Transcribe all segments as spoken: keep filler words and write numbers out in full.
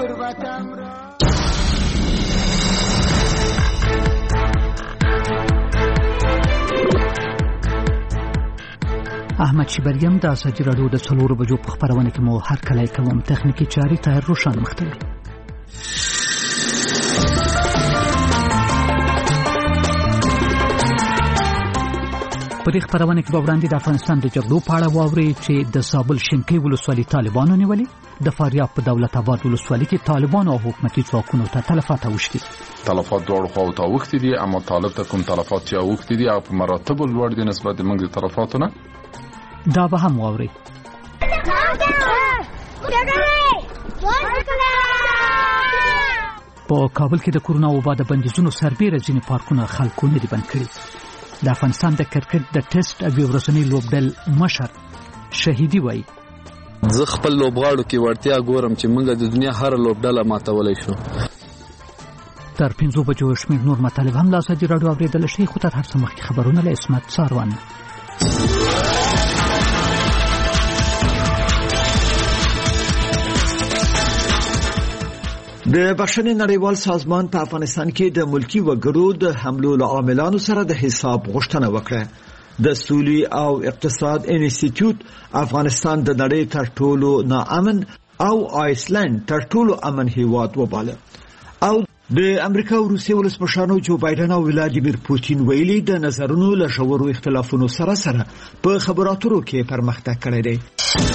غربتم را. احمد شیبریم د ازادي راډیو د څلورو بجو په خبرونه کې مو هر کله کوم تخنیکی چاري ته روشن مختوي. په دې خبرونه کې به وړاندې د افغانستان د جګړو په اړه واوري چې د زابل شینکۍ ولسوالۍ طالبانو نیولې، د فاریاب په دولت آباد ولسوالۍ کې طالبان او حکومتي ځواکونو ته تلفات اوښتي. تلفات دواړو خواو ته اوښتي دي، اما طالب ته کوم تلفات چې اوښتي دي او په مراتب لوړ دي نسبت د موږ د تلفاتو نه، دا به هم واوري. په کابل کې د کورونا وبا د بندیزونو سربېره ځینې پارکونه خلکو نه دي بند کړي. د افغانستان د کرکټ د ټیسټ او ورځنی لوبډل مشر شهیدي وایي زه خپل لوبغاړو کې ورتیا ګورم چې موږ د دنیا هر لوبډله ماتولی شو. تر پنځو بجو شمېر نور مطالب هم له ازادي راډیو اورېدلی شئ، خو تر هر څه مخکې خبرونه له عصمت ساروان. د بخښنې نړیوال سازمان په افغانستان کې د ملکی وګړو د حملو له عاملانو سره د حساب غوښتنه وکړه. د سولې او اقتصاد انسټیټیوټ افغانستان د نړۍ تر ټولو ناامن او آیسلند تر ټولو امن هیواد وباله. او د امریکا او روسیې ولسمشرانو جو بایدن او ولادیمیر پوتین ویلي د نظرونو له ژورو اختلافونو سره سره په خبرو اترو کې پرمختګ کړی دی.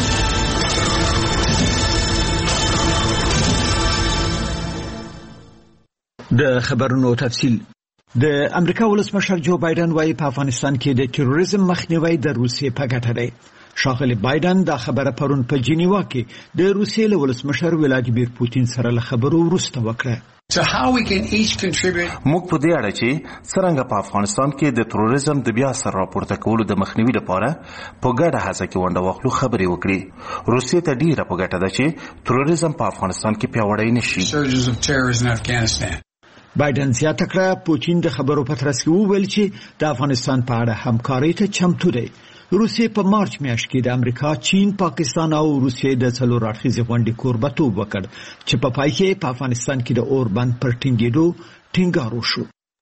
د خبرونو تفصیل. د امریکا ولسمشر جو بایدن وايي په افغانستان کې د تروریزم مخنیوي د روسیې په ګټه دی. ښاغلی بایدن دا خبره پرون په جنیوا کې د روسیې له ولسمشر ولادیمیر پوتین سره له خبرو وروسته وکړه. So how we can each contribute موږ په دې اړه چې څنګه په افغانستان کې د تروریزم د بیا سر راپورته کولو د مخنیوي لپاره په ګډه هڅه کې ونډه واخلو خبرې وکړي. روسیې ته ډیره په ګټه ده چې تروریزم په افغانستان کې پیاوړی نشي. surges of terrorism in Afghanistan. بایدن زیاته کړه پوتین د خبرو په ترڅ کې وویل چې د افغانستان په اړه همکارۍ ته چمتو دی. روسیې په مارچ میاشت کې د امریکا، چین، پاکستان او روسیې د څلور اړخیزې غونډې کوربتوب وکړ چې په پای کې په افغانستان کې د اوربند پر ټینګېدو ټینګار وشو.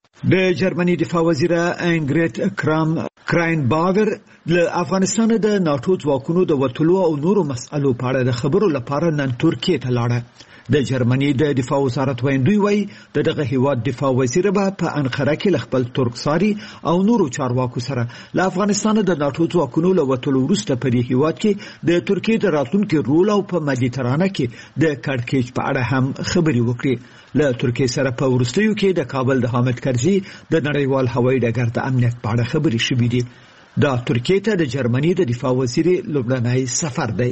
د جرمني دفاع وزیره انګریټ کرام کراینباګر له افغانستان د ناتو ځواکونو د وټلو او نورو مسألو په اړه د خبرو لپاره نن ترکیې ته لاړه. د جرمني د دفاع وزارت ویندوی وایي د دغه هیواد دفاع وزیر به په انقره کې خپل ترکساري او نورو چارواکو سره له افغانستان د ناتو ځواکونو له وټلو وروسته په دې هیواد کې د ترکیې د راتلونکي رول او په مدیترانه کې د کړکېچ په اړه هم خبرې وکړي. له ترکیې سره په وروستیو کې د کابل د حامد کرزي د نړیوال هوایي ډګر د امنیت په اړه خبرې شوې دي. دا ترکیې ته د جرمني د دفاع وزیر لومړنی سفر دی.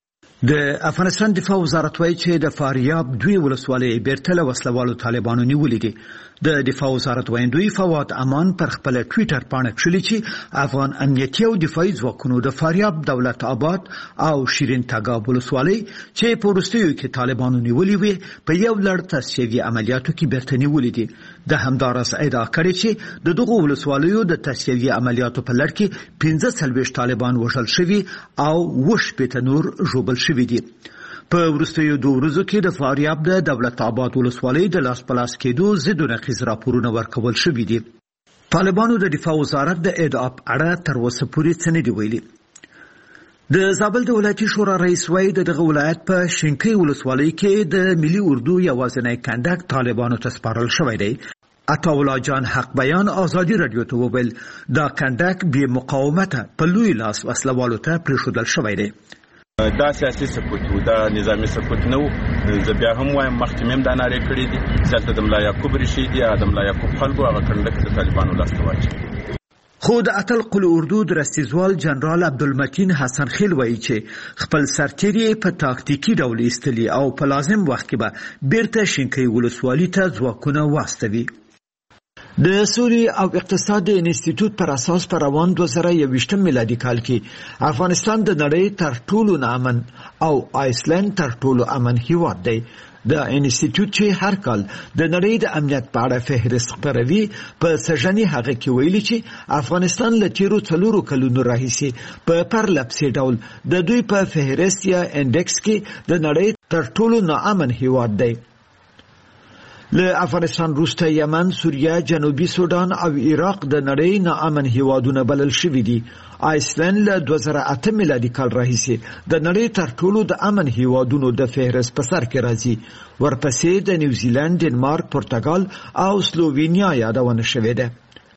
د افغانستان دفاع وزارت وايي چې د فاریاب دوی ولسوالۍ بیرته له وسلوالو طالبانو نیولې دي. د دفاع وزارت ویندوی فواد امان پر خپل ټوئیټر باندې کړلي چې افغان امنیتي او دفاعي ځواکونو د فاریاب، دولت آباد او شیرین تګاب ولسوالۍ چې په وروستیو کې طالبانو نیولې وي په یو لړ تصفیوي عملیاتو کې بیرته نیولې دي. د همدارس ادعا کړې چې د دغو ولسوالیو د تصفیوي عملیاتو په لړ کې پنځه څلوېښت طالبان وژل شوي او اووه شپېته نور ژوبل شوي دي. په وروستیو دوه ورځو کې د فاریاب د دولت آباد ولسوالۍ د لاس په لاس کېدو ضد نقیض راپورونه ورکول شوي دي. طالبانو د دفاع وزارت د ادعا په اړه تر اوسه پورې څه نه دي ویلي. د زابل د ولایتي شورا رئیس وايي دغه ولایت په شینکۍ ولسوالۍ کې د ملي اردو یوازینی کنډک طالبانو ته سپارل شوی دی. عطاالله جان حق بیان ازادي رادیو ته وویل دا کنډک بې مقاومته په لوی لاس وسلوالو ته پرېښودل شوی دی. دا سیاسي سقوط و، دا نظامي سقوط نه و. زه بیا هم وایم مخکې مې هم دا نارې کړې دي چې هلته د ملا یعقوب ریښې دي، د ملا یعقوب خلکو هغه کنډک د طالبانو لاس ته واچوي. خو د اتل قل اردو د رستیزوال جنرال عبدالمتین حسن خیل وایي چې خپل سرتیري په تاکتیکي ډول ایستلي او په لازم وخت کې به بیرته شینکۍ ولسوالۍ ته ځواکونه واستوي. د سولې او اقتصاد انسټیټیوټ پر اساس پر روان دوه زره یوویشتم میلادي کال کې افغانستان د نړۍ تر ټولو ناامن او آیسلند تر ټولو امن هیواد دی. د انسټیټیوټ چې هر کال د نړۍ د امنیت په اړه فهرست خپروي په سژنې هغه کې ویلي چې افغانستان له تیرو څلورو کلونو راهیسې په پرله پسې ډول د دوی په فهرست یا انډکس کې د نړۍ تر ټولو ناامن هیواد دی. له افغانستان وروسته یمن، سوریه، جنوبي سودان او عراق د نړۍ ناامن هیوادونه بلل شوي دي. آیسلند له دوه زره اته میلادي کال راهیسې د نړۍ تر ټولو د امن هیوادونو د فهرست په سر کې راځي. ورپسې د نیوزیلند، ډنمارک، پرتګال او سلووینیا یادونه شوې ده.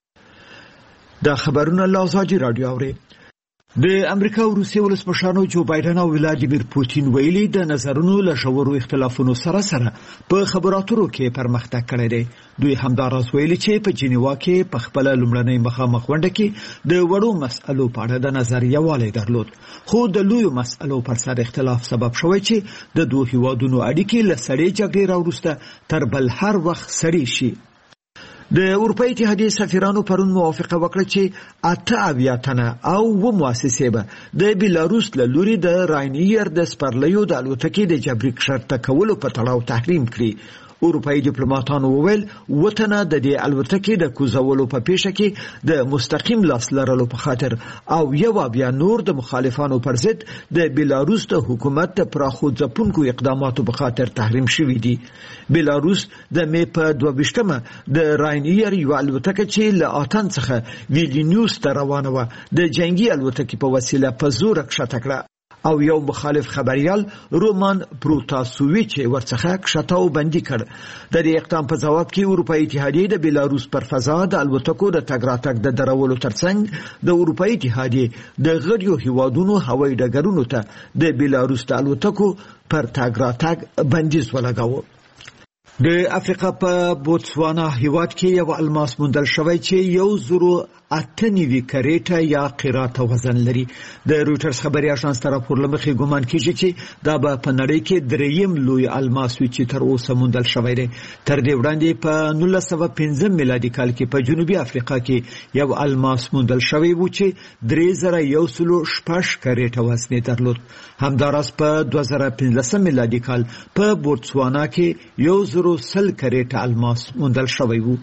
دا خبرونه له ازادي راډیو اوري. د امریکا او روسیې ولسمشرانو جو بایدن او ولادیمیر پوتین ویلي د نظرونو له ژورو اختلافونو سره سره په خبرو اترو کې پرمختګ کړی دی. دوی همداراز ویلي چې په جنیوا کې په خپل لومړنۍ مخامخ غونډه کې د وړو مسألو په اړه د نظر یووالی درلود، خو د لویو مسألو پر سر اختلاف سبب شوی چې د دوه هیوادونو اړیکې له سړې جګړې راوروسته تر بل هر وخت سړې شي. د اروپا اتحادیې سفیرانو پرون موافقه وکړه چې اته اویا تنه او و مؤسسې به د بیلاروس له لوري د راینیر د سپرلیو د الوتکې د جبري کښته کولو په تړاو تحریم کړي. اروپایي ډیپلوماټانو وویل وطنه د دې الوتکې د کوزولو په پیښه کې د مستقیم لاس لرلو په خاطر او یو بیا نور د مخالفانو پر ضد د بیلاروس د حکومت د پراخو ځپونکو اقداماتو په خاطر تحریم شوی دی. بیلاروس د می په دوه ویشتمه د راینیر یو الوتکه چې له آتن څخه ویلنیوس ته روانه و د جنگي الوتکې په وسیله په زور کښته کړه او یو مخالف خبريال رومان پروتاسوویچ ورڅخه کښته او بندي کړ. د دې اقدام په جواب کې اروپایي اتحادیې د بیلاروس پر فضا د الوتکو د تګ راتګ د درولو ترڅنګ د اروپایي اتحادیې د غړیو هیوادونو هوایي ډګرونو ته د بیلاروس د الوتکو پر تګ راتګ بندیز ولګاوه. د افریقا په بوتسوانا هیواد کې یو الماس موندل شوی چې یو زرو اته نوي کریټه یا قرات وزن لري. د رويټرز خبري اژانس ته راپور لمخې ګومان کیږي چې دا به په نړۍ کې دریم لوی الماس وي چې تر اوسه موندل شوی دی. تر دې وړاندې په نولس سوه پنځه میلادي کال کې په جنوبي افریقا کې یو الماس موندل شوی و چې درې زره یو سلو شپږ کریټه وزن درلود. همداراز په دوه زره پنځلسم میلادي کال په بوتسوانا کې یو زرو سل کریټه الماس موندل شوی و.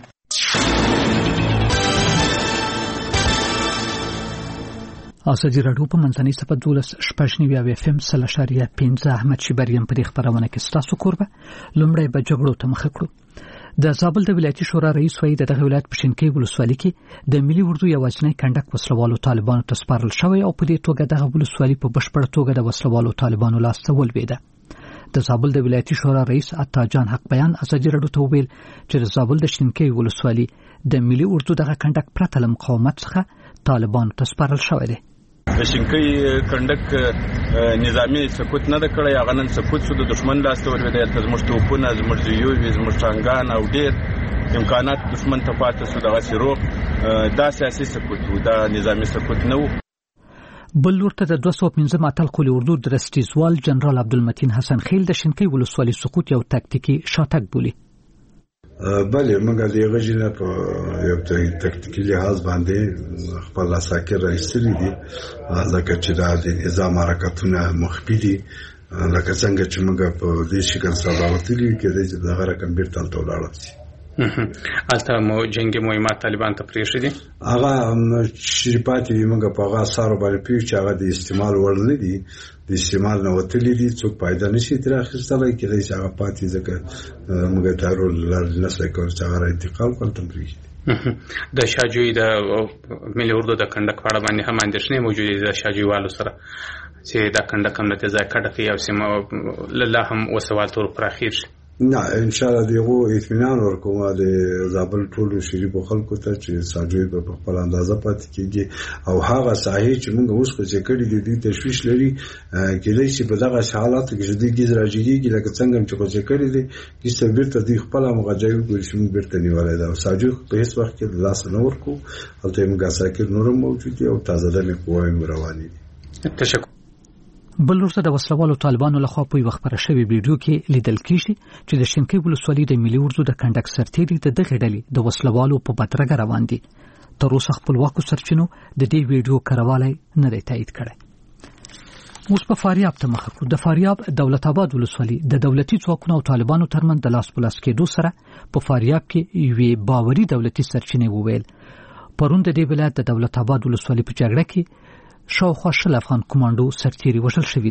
ازادي راډیو په منځنۍ صفحه دولس شپږ نوي او اف ام سل اشاریه پنځه احمد شبریم په دې خبرونه کې ستاسو کوربه لومړی به جګړو ته مخه کړو. د زابل د ولایتي شورا رئیس وایي د دغه ولایت په شینکۍ ولسوالۍ کې د ملي اردو یوازینی کنډک وسلوالو طالبانو ته سپارل شوی او په دې توګه دغه ولسوالۍ په بشپړه توګه د وسلوالو طالبانو لاس ته ولوېده. د زابل د ولایتي شورا رئیس عطا جان حق بیان ازادي راډیو ته وویل چې د زابل د شینکۍ ولسوالۍ د ملي اردو دغه کنډک پرته له مقاومت څخه طالبانو ته سپارل شوی دی. د شینکۍ کنډک نظامی سقوط نه د کړی، هغه نن سقوط شو، د دشمن لاس ته ولوېدی. هلته زموږ توپونه، زموږ زیوې، زموږ ټانګان او ډېر امکانات دشمن ته پاتې شو. دغسې روغ دا سیاسي سقوط و، دا نظامی سقوط نه و. بل ورته د دوه سوه پنځه اتل قول اردو درستیزوال جنرال عبدالمتین حسن خیل د شینکۍ ولسوالۍ سقوط یو تاکتیکي شاتګ بولي. بله موږ د هغه ځای په یو تاکتیکي لحاظ باندې خپل عساکر راایستلي دي، ځکه چې دا د نظام حرکتونه مخفي دي. لکه څنګه چې موږ په دې شکل سره راوتلي کېدای چې دغه رقم بیرته هلته ولاړه شي. هلته مو جنګي مهمات طالبان ته پرېښي دي؟ هغه چې پاتې دي موږ په هغه اثارو باندې پوهېږو چې هغه د استعمال وړ نه دي، د استعمال نه وتلي دي، څوک فایده نشي ترې اخیستلی. کېدای شي هغه پاتې ځکه موږ دا رول نه شی کولی چې هغه را انتقال کړو، هلته پرېږدي. د شاجوی د ملي اردو د کنډک په اړه باندې هم اندېښنې موجودې دي د شاجویوالو سره چې دا کنډک هم د دې ځای کډه کوي او سیمه لا هم وسوال تور پراخېږي. نه ان شاء الله دغه اطمینان ورکوم د زابل ټولو شریفو خلکو ته چې ساجوی په خپل اندازه پاتې کیږي او هغه صحیح چې موږ اوس څه کړی دي د تشویش لري کېدای شي په دغه حالاتو کې چې د ګیز راځيږي لکه څنګه چې څه کړی دي چې بیرته د خپل مغاجایو ګل شمو بیرته نیولای دا ساجوی په هیڅ وخت کې لاس نه ورکو او ته موږ ساکر نورم موجود دي او تازه د قوای رواني دي. تشکر. بل ورته د وسلوالو طالبانو لخوا په یو خبره شوی ویډیو کې لیدل کیږي چې د شینکۍ ولسوالۍ د ملي اردو د کنډک سرتیري د دغه ډلې د وسلوالو په بدرګه روان دي. تر اوسه خپلواکو سرچینو د دې ویډیو کاروالی نه دی تایید کړی. اوس په فاریاب ته مخه کړو. د فاریاب دولت آباد ولسوالۍ د دولتي ځواکونو او طالبانو ترمنځ د لاس په لاس کېدو سره په فاریاب کې یوې باوري دولتي سرچینې وویل. پرون د دې ولایت د دولت آباد ولسوالۍ په جګړه کې شاوخوا شل افغان کمانډو سرتیري وژل شوي دي.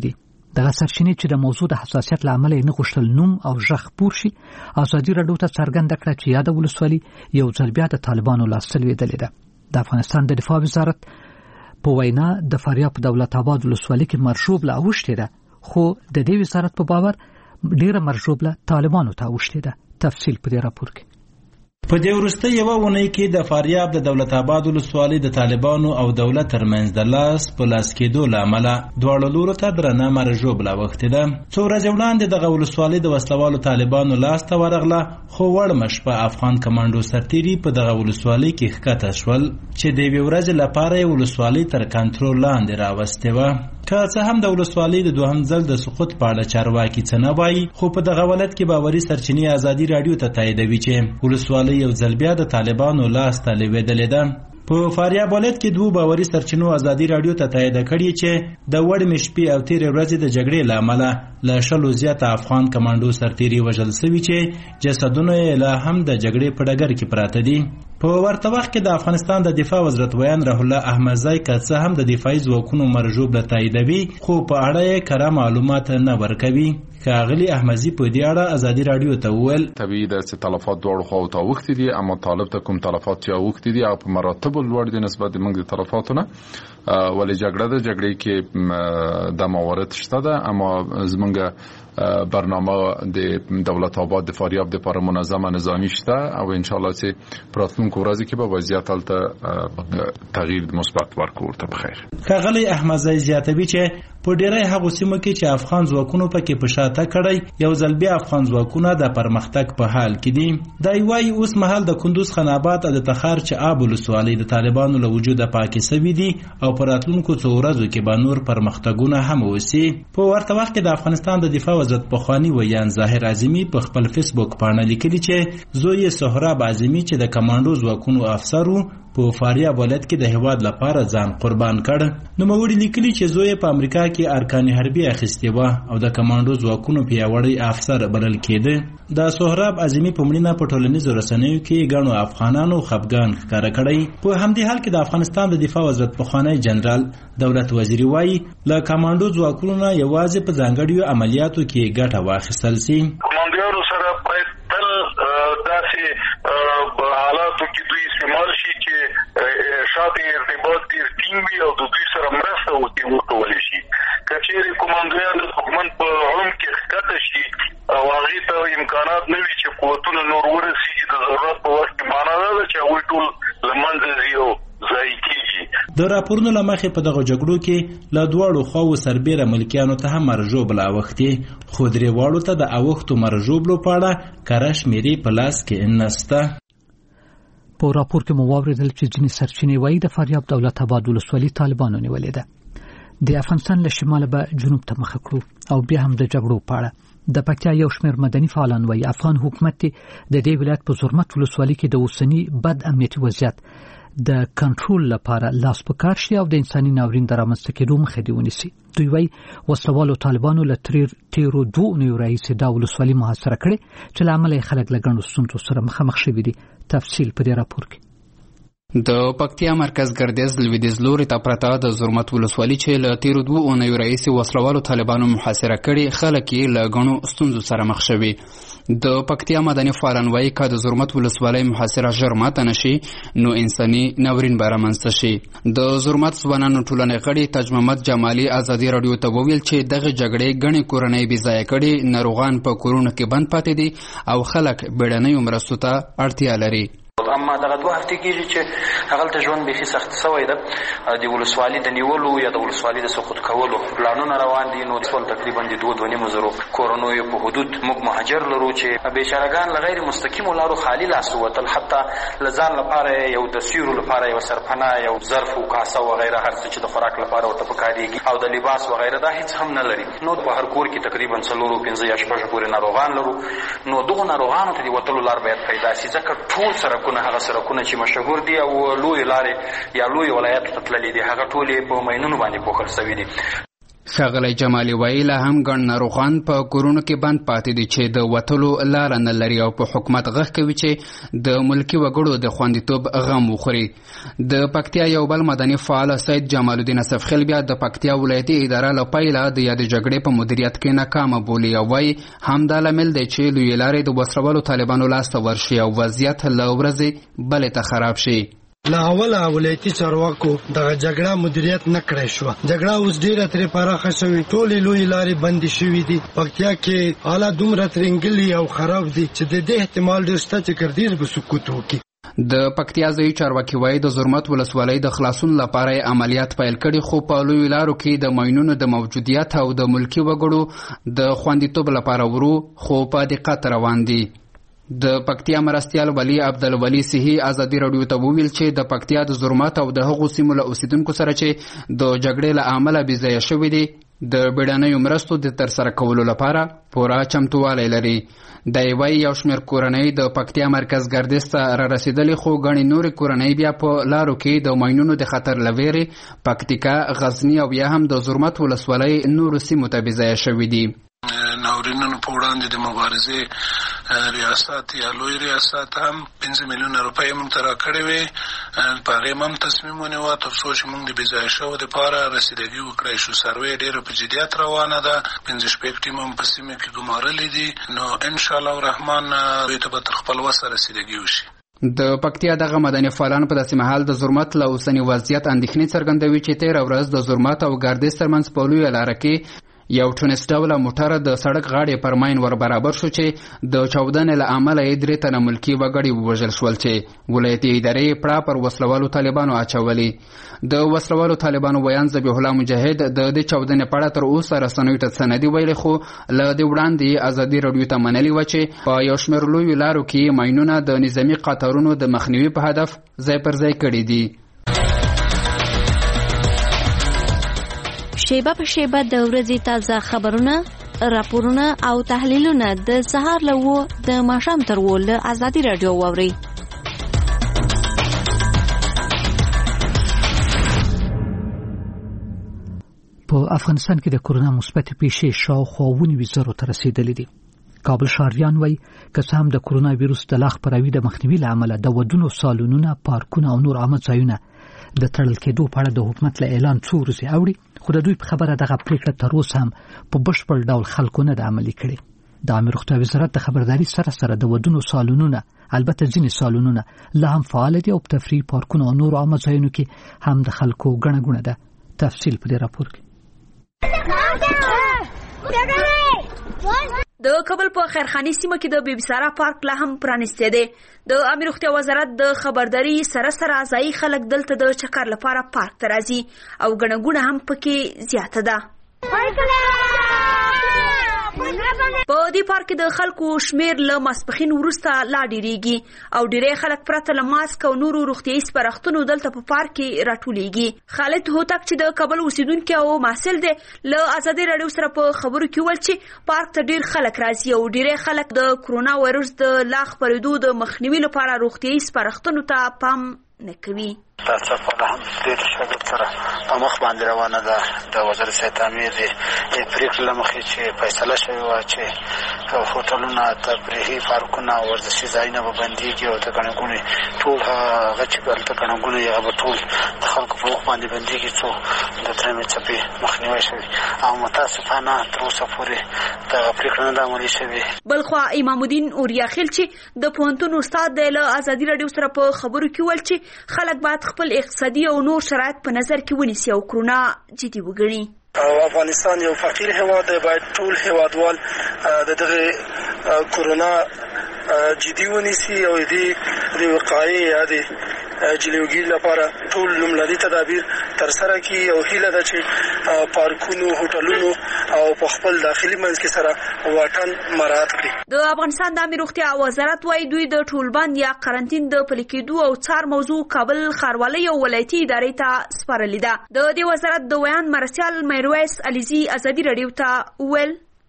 دغه سرچینې چې د موضوع د حساسیت له امله نه غوښتل نوم او ژغ پور شي، ازادي راډیو ته څرګنده کړه چې یاده ولسوالي یو ځل بیا د طالبانو لاسته لوېدلې ده. د افغانستان د دفاع وزارت په وینا د فاریاب په دولت آباد ولسوالي کې مرشوبله اوښتې ده، خو د دې وزارت په باور ډیره مرشوبله طالبانو ته اوښتې ده. تفصیل په دې راپور کې. په دې وروسته یوه اونۍ کې د فاریاب د دولت آباد ولسوالۍ د طالبانو او دولت ترمنځ د لاس په لاس کېدو له امله دواړو لورو ته درنه مرژوبله اوښتې ده. څو ورځې وړاندې دغه ولسوالۍ د وسلوالو طالبانو لاس ته ورغله، خو وړمه شپه افغان کمانډو سرتیري په دغه ولسوالۍ کې ښکته شول چې د یوې ورځې لپاره یې ولسوالۍ تر کنټرول لاندې راوستې وه. که څه هم د ولسوالۍ د دوهم ځل د سقوط په اړه چارواکي څه نه وایي، خو په دغه ولایت کې باوري سرچینې ازادي راډیو ته تاییدوي چې ولسوالۍ یو ځل بیا د طالبانو لاس ته لوېدلې ده. په فاریاب ولایت کې دوه باوري سرچینو ازادي راډیو ته تایید کړي چې د وړمې شپې او تیرې ورځې د جګړې له امله له شلو زیاته افغان کمانډو سرتیري وژل شوي چې جسدونه یې لا هم د جګړې په ډګر کې پراته دي. په ورته وخت کې د افغانستان د دفاع وزارت ویان رحیم الله احمدزی که څه هم د دفاعي ځواکونو مرژوبله تاییدوي، خو په اړه یې کره معلومات نه ورکوي. ښاغلي احمدزي په دې اړه ازادي راډیو ته وویل طبیعي ده چې تلفات دواړو خواو ته اوښتي دي، اما طالب ته کوم تلفات چې اوښتي دي او په مراتبو لوړ دي نسبت موږ د تلفاتو نه، ولې جګړه ده، جګړې کې د موارد شته ده، اما زمونږ برنامه د دولت آباد د فاریاب د لپاره منظمه نظامی شته او ان شاء الله چې پراتلونکو ورځې کې به وضعیت هلته تغییر مثبت ورکړي. ته بخیر. ښاغلی احمدزی زیاتوي چې په ډیری هغو سیمو کې چې افغان ځواکونو پکې په شاته کړی، یو ځل بیا افغان ځواکونه د پرمختګ په حال کې دي. دا وایي اوس مهال د کندوز، خناباد او د تخار چې آب ولسوالۍ د طالبانو له وجوده پاکې سوي دي او په راتلونکو څو ورځو کې به نور پرمختګونه هم وسي. په ورته وخت کې د افغانستان د دفاع وزارت پخواني ویان ظاهر اعظمي په خپل فیسبوک پاڼه لیکلي چې زوی سهراب اعظمي چې د کمانډو ځواکونو افسر و په فاریاب ولایت کې د هیواد لپاره ځان قربان کړ. نوموړي لیکلي چې زوی په امریکا کې ارکان حربي اخیستې وه او د کمانډو ځواکونو پیاوړی افسر بلل کېده. د سهراب اعظمي په مړینه په ټولنیزو رسنیو کې ګڼو افغانانو خفګان ښکاره کړی. په همدې حال کې د افغانستان د دفاع وزارت پخوانی جنرال دولت وزیري وایي له کمانډو ځواکونو نه یوازې په ځانګړیو عملیاتو کې ګټه واخیستل سي. کمانډویانو سره باید تل داسې حالاتو کې دوی استعمال شي چې شاته ارتباط ډېر ټینګ وي او د دوی سره مرسته وکړلی شي. که چېرې کمانډویان د دښمن په عمق کې ښکته شي او هغې ته امکانات نه وي چې قوتونه نور ورسېږي، د ضرورت په وخت کې معنا دا ده چې هغوی ټول له منځه ځي او ضایع کېږي. د راپورونو له مخې په دغه جګړو کې له دواړو خواو سربیره ملکیانو ته هم مرژوبله اوښتې، خو درېواړو ته د اوښتو مرژوبلو په اړه کره شمېرې په لاس کې نشته. په راپور کې مو واورېدل چې ځینې سرچینې وایي د فاریاب دولت آباد ولسوالي طالبانو نیولې ده. د افغانستان له شماله به جنوب ته مخه کړو او بیا هم د جګړو په اړه د پکتیا یو شمېر مدني فعالان وایي افغان حکومت د دې ولایت په زرمت ولسوالي کې د اوسني بد امنیتي وضعیت د کنټرول لپاره لاس په کار شي او د انساني ناورین د رامنځته کېدو مخه دې ونیسي. دوی وایي وسلوالو طالبانو له تیرو دوه اونیو راهیسې دا ولسوالي محاصره کړې چې له امله یې خلک له ګڼو ستونزو سره مخامخ شوي دي. تفصیل په دې راپور کې. د پکتیا مرکز ګردیز لویدیځ لوري ته پرته د زرمت ولسوالي چې له تیرو دوه اونیو راهیسې وسلوالو طالبانو محاصره کړې، خلک یې له ګڼو ستونزو سره مخ شوي. د پکتیا مدني فعالان وایي که د زرمت ولسوالۍ محاصره ژر ماته نشي نو انساني ناورین به رامنځته شي. د زرمت ځوانانو ټولنې غړي تاج محمد جمالي ازادي راډیو ته وویل چې دغه جګړې ګڼې کورنۍ بې ځایه کړي، ناروغان په کورونو کې بند پاتې دي او خلک بیړنیو مرستو ته اړتیا لري. اما دغه دوه هفتې کېږي چې هغلته ژوند بیخي سخت سوی ده. د ولسوالي د نیولو یا د ولسوالي د سقوط کولو پلانونه روان دي. نو ټول تقریبا د دوه دوه نیمو زرو کورنیو په حدود موږ مهاجر لرو چې بیچارهګان له غیر مستقیمو لارو خالي لاس ووتل، حتی له ځان لپاره یو د سیورو لپاره یو سرپناه، یو ظرف و کاسه وغیره هر څه چې د خوراک لپاره ورته پکارېږي او د لباس وغیره دا هیڅ هم نه لري. نو په هر کور کې تقریبا څلورو پنځه یا شپږ پورې ناروغان لرو. نو دغو ناروغانو ته د وتلو لار باید پیدا شي، ځکه ټول سرکونه هغه سرکونه چې مشهور دي او لوی لارې یا لوی ولایتو ته تللي دي هغه ټولې په ماینونو باندې پوښل شوي دي. ښاغلی جمالي وایي لا هم ګڼ ناروغان په کورونو کې بند پاتې دي چې د وتلو لاره نه لري او په حکومت غږ کوي چې د ملکي وګړو د خوندیتوب غم وخوري. د پکتیا یو بل مدني فعال سید جمال الدین اسفخیل بیا د پکتیا ولایتي اداره له پیله د یادې جګړې په مدیریت کې ناکامه بولي او وایي همدا لامل دی چې لویې لارې د وسلوالو طالبانو لاسته ورشي او وضعیت له ورځې بلې ته خراب شي. له اوله ولایتي چارواکو دغه جګړه مدیریت نه کړی شوه. جګړه اوس ډېره ترې پراخه شوې، ټولې لویې لارې بندې شوې دي. پکتیا کې حالات دومره ترنګلي او خراب دي چې د دې احتمال ډېر شته چې ګردیز به سقوط وکړي. د پکتیا ځایي چارواکي وایي د زرمت ولسوالۍ د خلاصون لپاره یې عملیات پیل کړي، خو په لویو لارو کې د ماینونو د موجودیت او د ملکي وګړو د خوندیتوب لپاره ورو خو په دقت روان دي. د پکتیا مرستیال ولی عبدالولی صحی ازادي راډیو ته وویل چې د پکتیا د زرمت او د هغو سیمو له اوسیدونکو سره چې د جګړې له امله بې ځایه شوي دي د بیړنیو مرستو د ترسره کولو لپاره پوره چمتووالی لري. دی وایي یو شمېر کورنۍ د پکتیا مرکز ګردیز ته را رسېدلې، خو ګڼې نورې کورنۍ بیا په لارو کې د ماینونو د خطر له ویرې پکتیکا، غزني او یا هم د زرمت ولسوالۍ نورو سیمو ته بې ځایه شوي دي. ناورینونو په وړاندې د مبارزې ریاست یا لوی ریاست هم پنځه میلیونه روپۍ موږ ته راکړې وې. په هغې هم تصمیم ونیوه تر څو چې موږ د بې ځایه شوو دپاره رسیدګي وکړی شو. سروې ډېره په جدیت روانه ده، پنځه شپږ ټیم هم په سیمه کې ګمارلي دي، نو انشاءالله الرحمن دوی ته به تر خپل وسه رسیدګي وشي. د پکتیا دغه مدني فعالان په داسې مهال د زرمت له اوسني وضعیت اندېښنې څرګندوي چې تېره ورځ د زرمت او ګردیز ترمنځ په لویه لاره کې یو ټونس ډوله موټر د سړک غاړې پر ماین ور برابر شو چې د چاودنې له امله یې درې تنه ملکي وګړي ووژل شول چې ولایتي ادارې یې پړه پر وسلوالو طالبانو اچولي. د وسلوالو طالبانو ویان ذبیح الله مجاهد د دې چاودنې په اړه تر اوسه رسنیو ته څه نه دي ویلي، خو له دې وړاندې ازادي راډیو ته منلي وه چې په یو شمېر لویو لارو کې ماینونه د نظامي قطارونو د مخنیوي په هدف ځای پر ځای کړي دي. شیبه په شیبه د ورځې تازه خبرونه، راپورونه او تحلیلونه د سهار له اوه د ماښام تر اوه له ازادي راډیو واورئ. په افغانستان کې د کورونا مثبت پیښې شاوخوا اووه نوي زرو ته رسیدلې دي. کابل ښاریان وایي که څه هم د کورونا ویروس د لا خپراوي د مخنیوي له امله د ودونو سالونونه، پارکونه او نور عامه ځایونه د تړل کېدو په اړه د حکومت له اعلان څو ورځې اوړي، خو د دوی په خبره دغه پریکړه تر اوسه هم په بشپړ ډول خلکو نه ده عملي کړې. د عامه روغتیا وزارت د خبرداري سره سره د ودونو سالونونه، البته ځینې سالونونه لا هم فعال دي او په تفریح پارکونو او نورو عامه ځایونو کې هم د خلکو ګڼه ګوڼه ده. تفصیل په دې راپور کې. د کابل په خیرخاني سیمه کې د بي بي سارا پارک لا هم پرانیستی دی. د عامه روغتیا وزارت د خبرداري سره سره ځایي خلک دلته د چکر لپاره پارک ته راځي او ګڼه ګوڼه هم پکې زیاته ده. په دې پارک کې د خلکو شمیر له ماسپښین وروسته لا ډیریږي او ډیری خلک پرته له ماسک او نورو روغتیایي سپارښتنو دلته په پارک کې راټولیږي. خالد هوتک چې د کابل اوسیدونکی او محصل دی له ازادي راډیو سره په خبرو کې ویل چې پارک ته ډیر خلک راځي او ډیری خلک د کرونا وایرس د لا خپرېدو د مخنیوي لپاره روغتیایي سپارښتنو ته پام نه کوي. دا څرخه هم ډېر شاګرد سره په مخ باندې روانه ده. د وزارت صحت عامې د پریکړې له مخې چې فیصله شوې وه چې هوټلونه، تفریحي پارکونه، ورزشي ځایونه به بندېږي او د ګڼه ګوڼې ټول هغه چې هلته ګڼه ګوڼې هغه به ټول د خلکو په مخ باندې بندېږي څو د درېیمې څپې مخنیوی شوي او متاسفانه تر اوسه پورې دغه پریکړه نه ده عملي شوې. بلخوا امام الدین اوریا خیل چې د پوهنتون استاد دی له ازادي راډیو سره په خبرو کې ویل چې خلک باید خپل اقتصادي او نور شرایط په نظر کې ونیسي او کرونا جدي وګڼي. او افغانستان یو فقیر هیواد دی، باید ټول هیوادوال د دغه کرونا جدي ونیسي او د وقایې یا د جلوګي لپاره ټول لومړني تدابیر تر سره کړي او هیله ده چې پارکونو، هوټلونو او په خپل داخلي منځ کې سره واټن مراعات کړي. د افغانستان د عامه روغتیا وزارت وايي دوی د ټولبند یا قرنټین د پلي کېدو او څار موضوع کابل ښاروالۍ او ولایتي ادارې ته سپارلې ده. د دې وزارت د ویان مرسیال میرویس علیزي ازادي راډیو ته ویل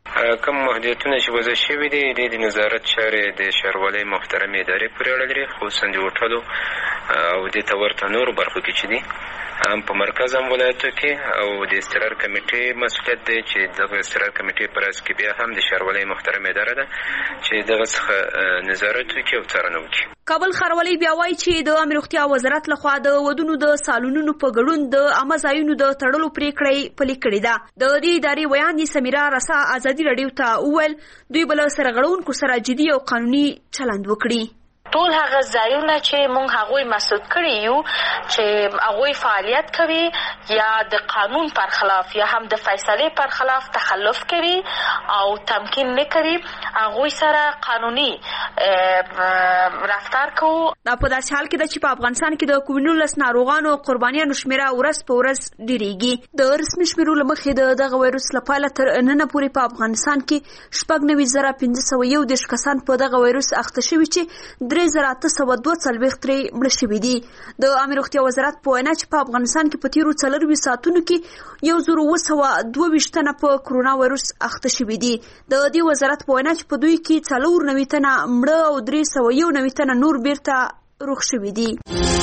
کوم محدودیتونه چې وضع شوي دي د نظارت چارې د ښاروالۍ محترمې ادارې پورې اړه لري، خصوصا د هوټلو او دې ته ورته نورو برخو کې چې دي هم په مرکز هم ولایتو کې، او د استقرار کمیټې مسؤلیت دی چې دغه استقرار کمیټې په راس کې بیا هم د ښاروالۍ محترمې اداره ده چې دغه څخه نظارت وکړي او څارنه وکړي. کابل ښاروالۍ بیا وایي چې د عامه روغتیا وزارت لخوا د ودونو د سالونونو په ګډون د عامه ځایونو د تړلو پریکړه پلي کړې ده. د دې ادارې ویاندې سمیرا رسا ازادي راډیو ته وویل دوی به له سرغړونکو سره جدي او قانوني چلند وکړي. ټول هغه ځایونه چې مونږ هغوی مسدود کړي یو چې هغوی فعالیت کوي یا د قانون پر خلاف یا هم د فیصلې پر خلاف تخلف کوي او تمکین نه کوي، هغوی سره قانوني رفتار کوو. دا په داسې حال کې ده چې په افغانستان کې د کووډ نولس ناروغانو قربانیانو شمیره ورځ په ورځ ډیریږي. د رسمي شمیرو له مخې د دغه وایروس لپاره تر نن پورې په افغانستان کې شپږ نوي زره پنځه سوه یو دېرش کسان په دغه وایروس اخته شوي چې درې زره اته سوه دوه څلوېښت ترې مړه شوي دي. د عامه روغتیا وزارت په وینا چې په افغانستان کې په تېرو څلرویشت ساعتونو کې یو زر اوه سوه دوه ویشت تنه په کرونا وایروس اخته شوي دي. د دې وزارت په وینا چې په دوی کې څلور نوي تنه مړه او درې سوه یو نوي تنه نور بیرته روغ شوي دي.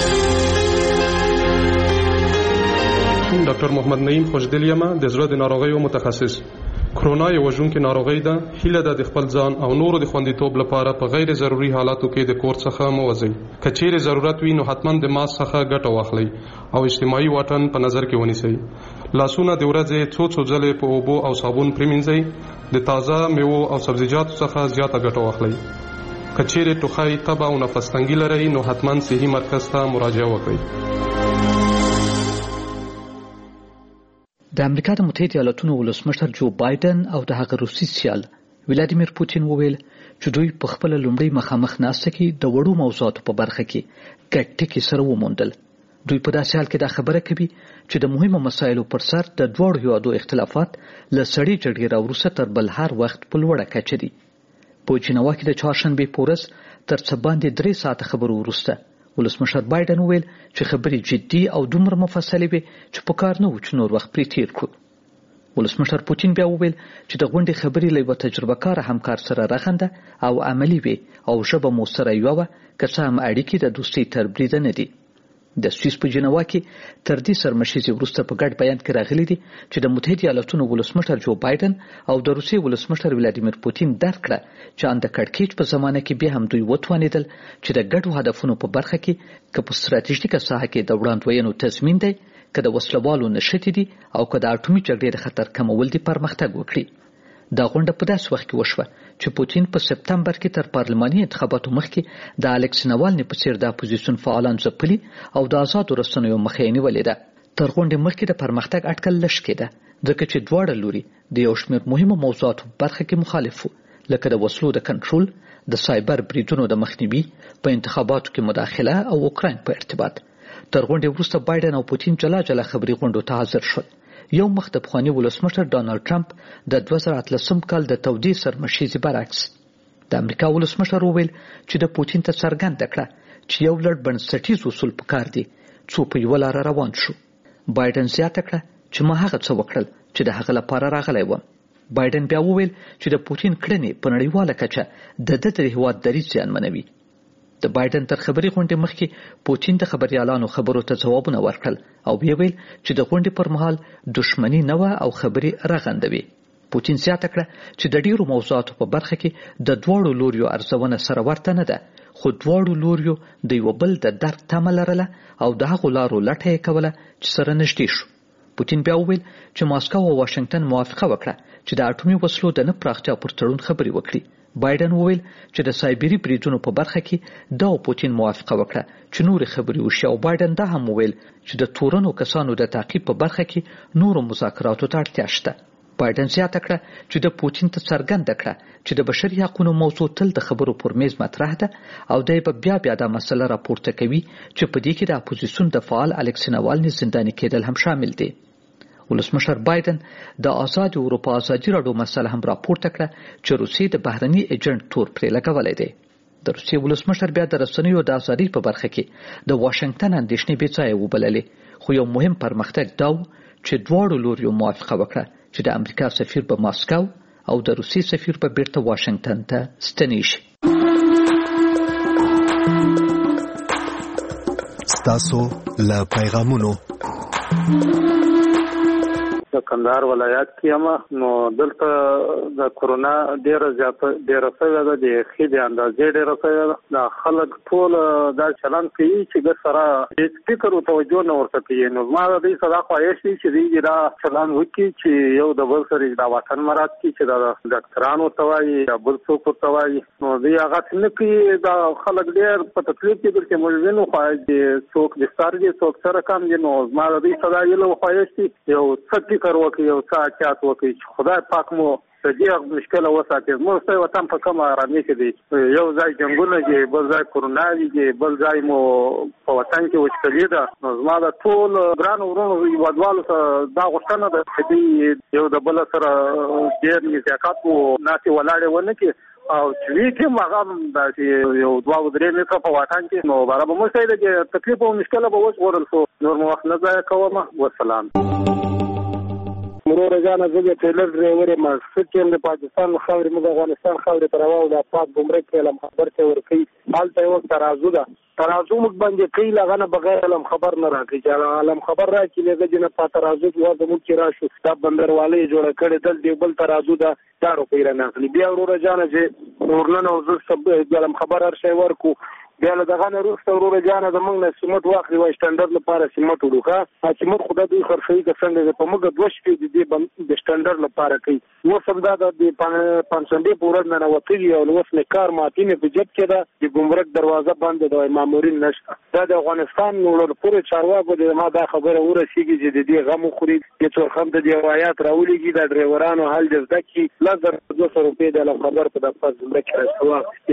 ډاکټر محمد نعیم خوشدل یم، د زړه د ناروغیو متخصص. کرونا یو وژونکې ناروغي ده. هیله ده د خپل ځان او نورو د خوندیتوب لپاره په غیر ضروري حالاتو کې د کور څخه مه وځئ. که چیرې ضرورت وي نو حتما د ماسک څخه ګټه واخلئ او اجتماعي واټن په نظر کې ونیسئ. لاسونه د ورځې څو څو ځلې په اوبو او صابون پرېمینځئ. د تازه میوو او سبزیجاتو څخه زیاته ګټه واخلئ. که چیرې ټوخی، تبه او نفس تنګي لرئ نو حتما صحي مرکز ته مراجعه وکړئ. د امریکا د متحده ایالاتونو ولسمشر جو بایدن او د هغه روسي سیال ولادیمیر پوتین وویل چې دوی په خپل لومړی مخامخ ناسته کې د وړو موضوعاتو په برخه کې ګډ ټکي سره وموندل. دوی په داسې حال کې دا خبره کوي چې د مهمو مسایلو پر سر د دواړو هیوادو اختلافات له سړې جګړې راوروسته تر بل هر وخت په لوړه کچه دي. په جنیوا کې د چهارشنبې په ورځ تر څه باندې درې ساعته خبرو وروسته ولسمشر بایدن وویل چې خبرې جدي او دومره مفصلې وي چې په کار نه و چې نور وخت پرې تیر کړو. ولسمشر پوتین بیا وویل چې د غونډې خبرې له یوه تجربه کاره همکار سره رغنده او عملي وي او ژبه مو سره یوه وه، که څه هم اړیکې د دوستۍ تر بریده نه دي. د سویس په جنیوا کې تر دې سرمشیزې وروسته په ګډ بیان کې راغلي دي چې د متحده ایالاتونو ولسمشر جو بایدن او د روسیې ولسمشر ولادیمیر پوتین درک کړه چې ان د کړکېچ په زمانه کې بیا هم دوی وتوانېدل چې د ګډو هدفونو په برخه کې که په ستراتیژیکه ساحه کې د وړاندوینو تضمین دی، که د وسلوالو نښتې دي او که د اټومي جګړې د خطر کمول دي پرمختګ وکړي. دا غونډه په داسې وخت کې وشوه چې پوتین په سپتمبر کې تر پارلماني انتخاباتو مخکې د الکس ناوالني په څیر د اپوزیسیون فعالان ځپلي او د آزادو رسنیو مخه یې نیولې ده. تر غونډې مخکې د پرمختګ اټکل لږ کېده ځکه چې دواړه لوري د یو شمېر مهمو موضوعاتو برخه کې مخالف وو، لکه د وسلو د کنټرول، د سایبر بریدونو د مخنیوي، په انتخاباتو کې مداخله او اوکراین په ارتباط. تر غونډې وروسته بایدن او پوتین جلا جلا خبري غونډو ته حاضر شول. یو مخ د پخواني ولسمشر ډانلډ ټرمپ د دوه زره اتلسم کال د تودې سرمشیزې برعکس د امریکا ولسمشر وویل چې د پوتین ته څرګنده کړه چې یو لړ بنسټیز اصول پکار دي څو په یوه لاره روان شو. بایدن زیاته کړه چې ما هغه څه وکړل چې د هغه لپاره راغلی وم. بایدن بیا وویل چې د پوتین کړنې په نړیواله کچه د ده د هیواد دریځ زیانمنوي. د بایدن تر خبري غونډې مخکې پوتین د خبريالانو خبرو ته ځوابونه ورکړل او ویل چې د غونډې پر مهال دښمنی نه و او خبري رغندوي. پوتین زیاته کړه چې د ډیرو موضوعاتو په برخه کې د دواړو لوریو ارزونه سره ورته نه ده، خو دواړو لوریو د یو بل د درک تمه لرله او د هغو لارو لټه یې کوله چې سره نږدې شو. پوتین بیا وویل چې ماسکو او واشنگټن موافقه وکړه چې د اټومي وسلو د نه پراختیا پر تړون خبري وکړي. بایدن وویل چې د سایبری بریدونو په برخه کې دا پوتین موافقه وکړه چې نور خبري وشي او بایدن دا هم وویل چې د تورنو کسانو د تعقیب په برخه کې نور مذاکراتو ته اړتیا شته. بایدن زیاته کړه چې د پوتین ته څرګنده کړه چې د بشري حقوقو موضوع تل د خبرو پر میز مطرح ده او دی به بیا بیا دا مسله راپورته کوي چې په دې کې د اپوزیسیون د فعال الکس ناوالني زنداني کېدل هم شامل دي. ولسمشر بایدن د آزاد اروپا ازادي راډیو مسله هم راپورته کړه چې روسیې د بهرني ایجنټ تور پرې لګولی دی. د روسیې ولسمشر بیا د رسنیو د ازادۍ په برخه کې د واشنگټن اندېښنې بې ځایه وبللې، خو یو مهم پرمختګ دا و چې دواړو لوریو موافقه وکړه چې د امریکا سفیر په ماسکو او د روسي سفیر په بیرته واشنگټن ته ستنې شي. ستاسو له پیغامونو د کندهار ولایت کې هم نو دلته د کورونا ډیره زیاته ډیره شوې ده، د خېدې اندازې ډیره شوې ده. د خلک ټول دا چلن کوي چې د سره فکر او توجه نه ورته کوي. نو ما د دې صدا خواهش دي چې دې دا چلن وکړي چې یو د بل سره د وطن مراد کې چې د ډاکټرانو توایي یا بل څوک توایي، نو دې هغه څنګه کې دا خلک ډیر په تکلیف کې دي چې مولوینو خواهش دي څوک د ستارګي څوک سره کم دي. نو ما د دې صدا یو خواهش دي یو څه فکر وکړي، یو څه احتیاط وکړي چې خدای پاک مو دې مشکله وساتي. موږ ته وطن په کومه آرامي کې دي، یو ځای جنگونه دي، بل ځای کورونا دي، بل ځای مو په وطن کې وچکلي ده. نو زما د ټول ګران ورونو هیوادوالو ته دا غوښتنه ده چې یو د بل سره ډېر نزاکت او ناسې ولاړې ونه کړي او چې وی کې مغام دا یو دوه درې متره په وطن کې نو برابر مو څه ده تکلیف او مشکله به وځ ورل شو. نور مو وخت نه ځای کوم. والسلام. مرور جان زه د ټریلر ډرایور ما سکه د پاکستان خاورې موږ افغانستان خاورې تراو د پاک ګمرک کلم خبر ته ورکی حالته یو ترازو ده ترازو موږ باندې کوي لغنه بغیر علم خبر نه راکې چې علم خبر راکې لږه جن په ترازو کې وځو موږ کې راشو دا بندروالې جوړ کړي دل دی بل ترازو ده دارو پیره نه اخلي. بیا ورور جان چې ورننه او زه سب علم خبر هر شی ورکو بیا له دغه نه روسته ورور جان د موږ نه سیمټ واخلي وای سټانډرډ لپاره سیمټ وډوخه چې موږ خدای دوی خرڅوي که څنګه په موږ دوه شپې د دې د سټانډرډ لپاره کوي. نو سم دا د پنځمبه پورې نه وتلی او اوس نه کار ماتینه په جب کې دا د ګمرک دروازه بند ده مامورین نشته. دا د افغانستان نور پورې چارواکو د ما دا خبره ورسیږي چې د دې غمو خوري چې څور خم د روایت راولېږي د ډرایورانو حل جزده کې لږ دوه سوه روپۍ د خبر په دغه ځمکه کې راځي.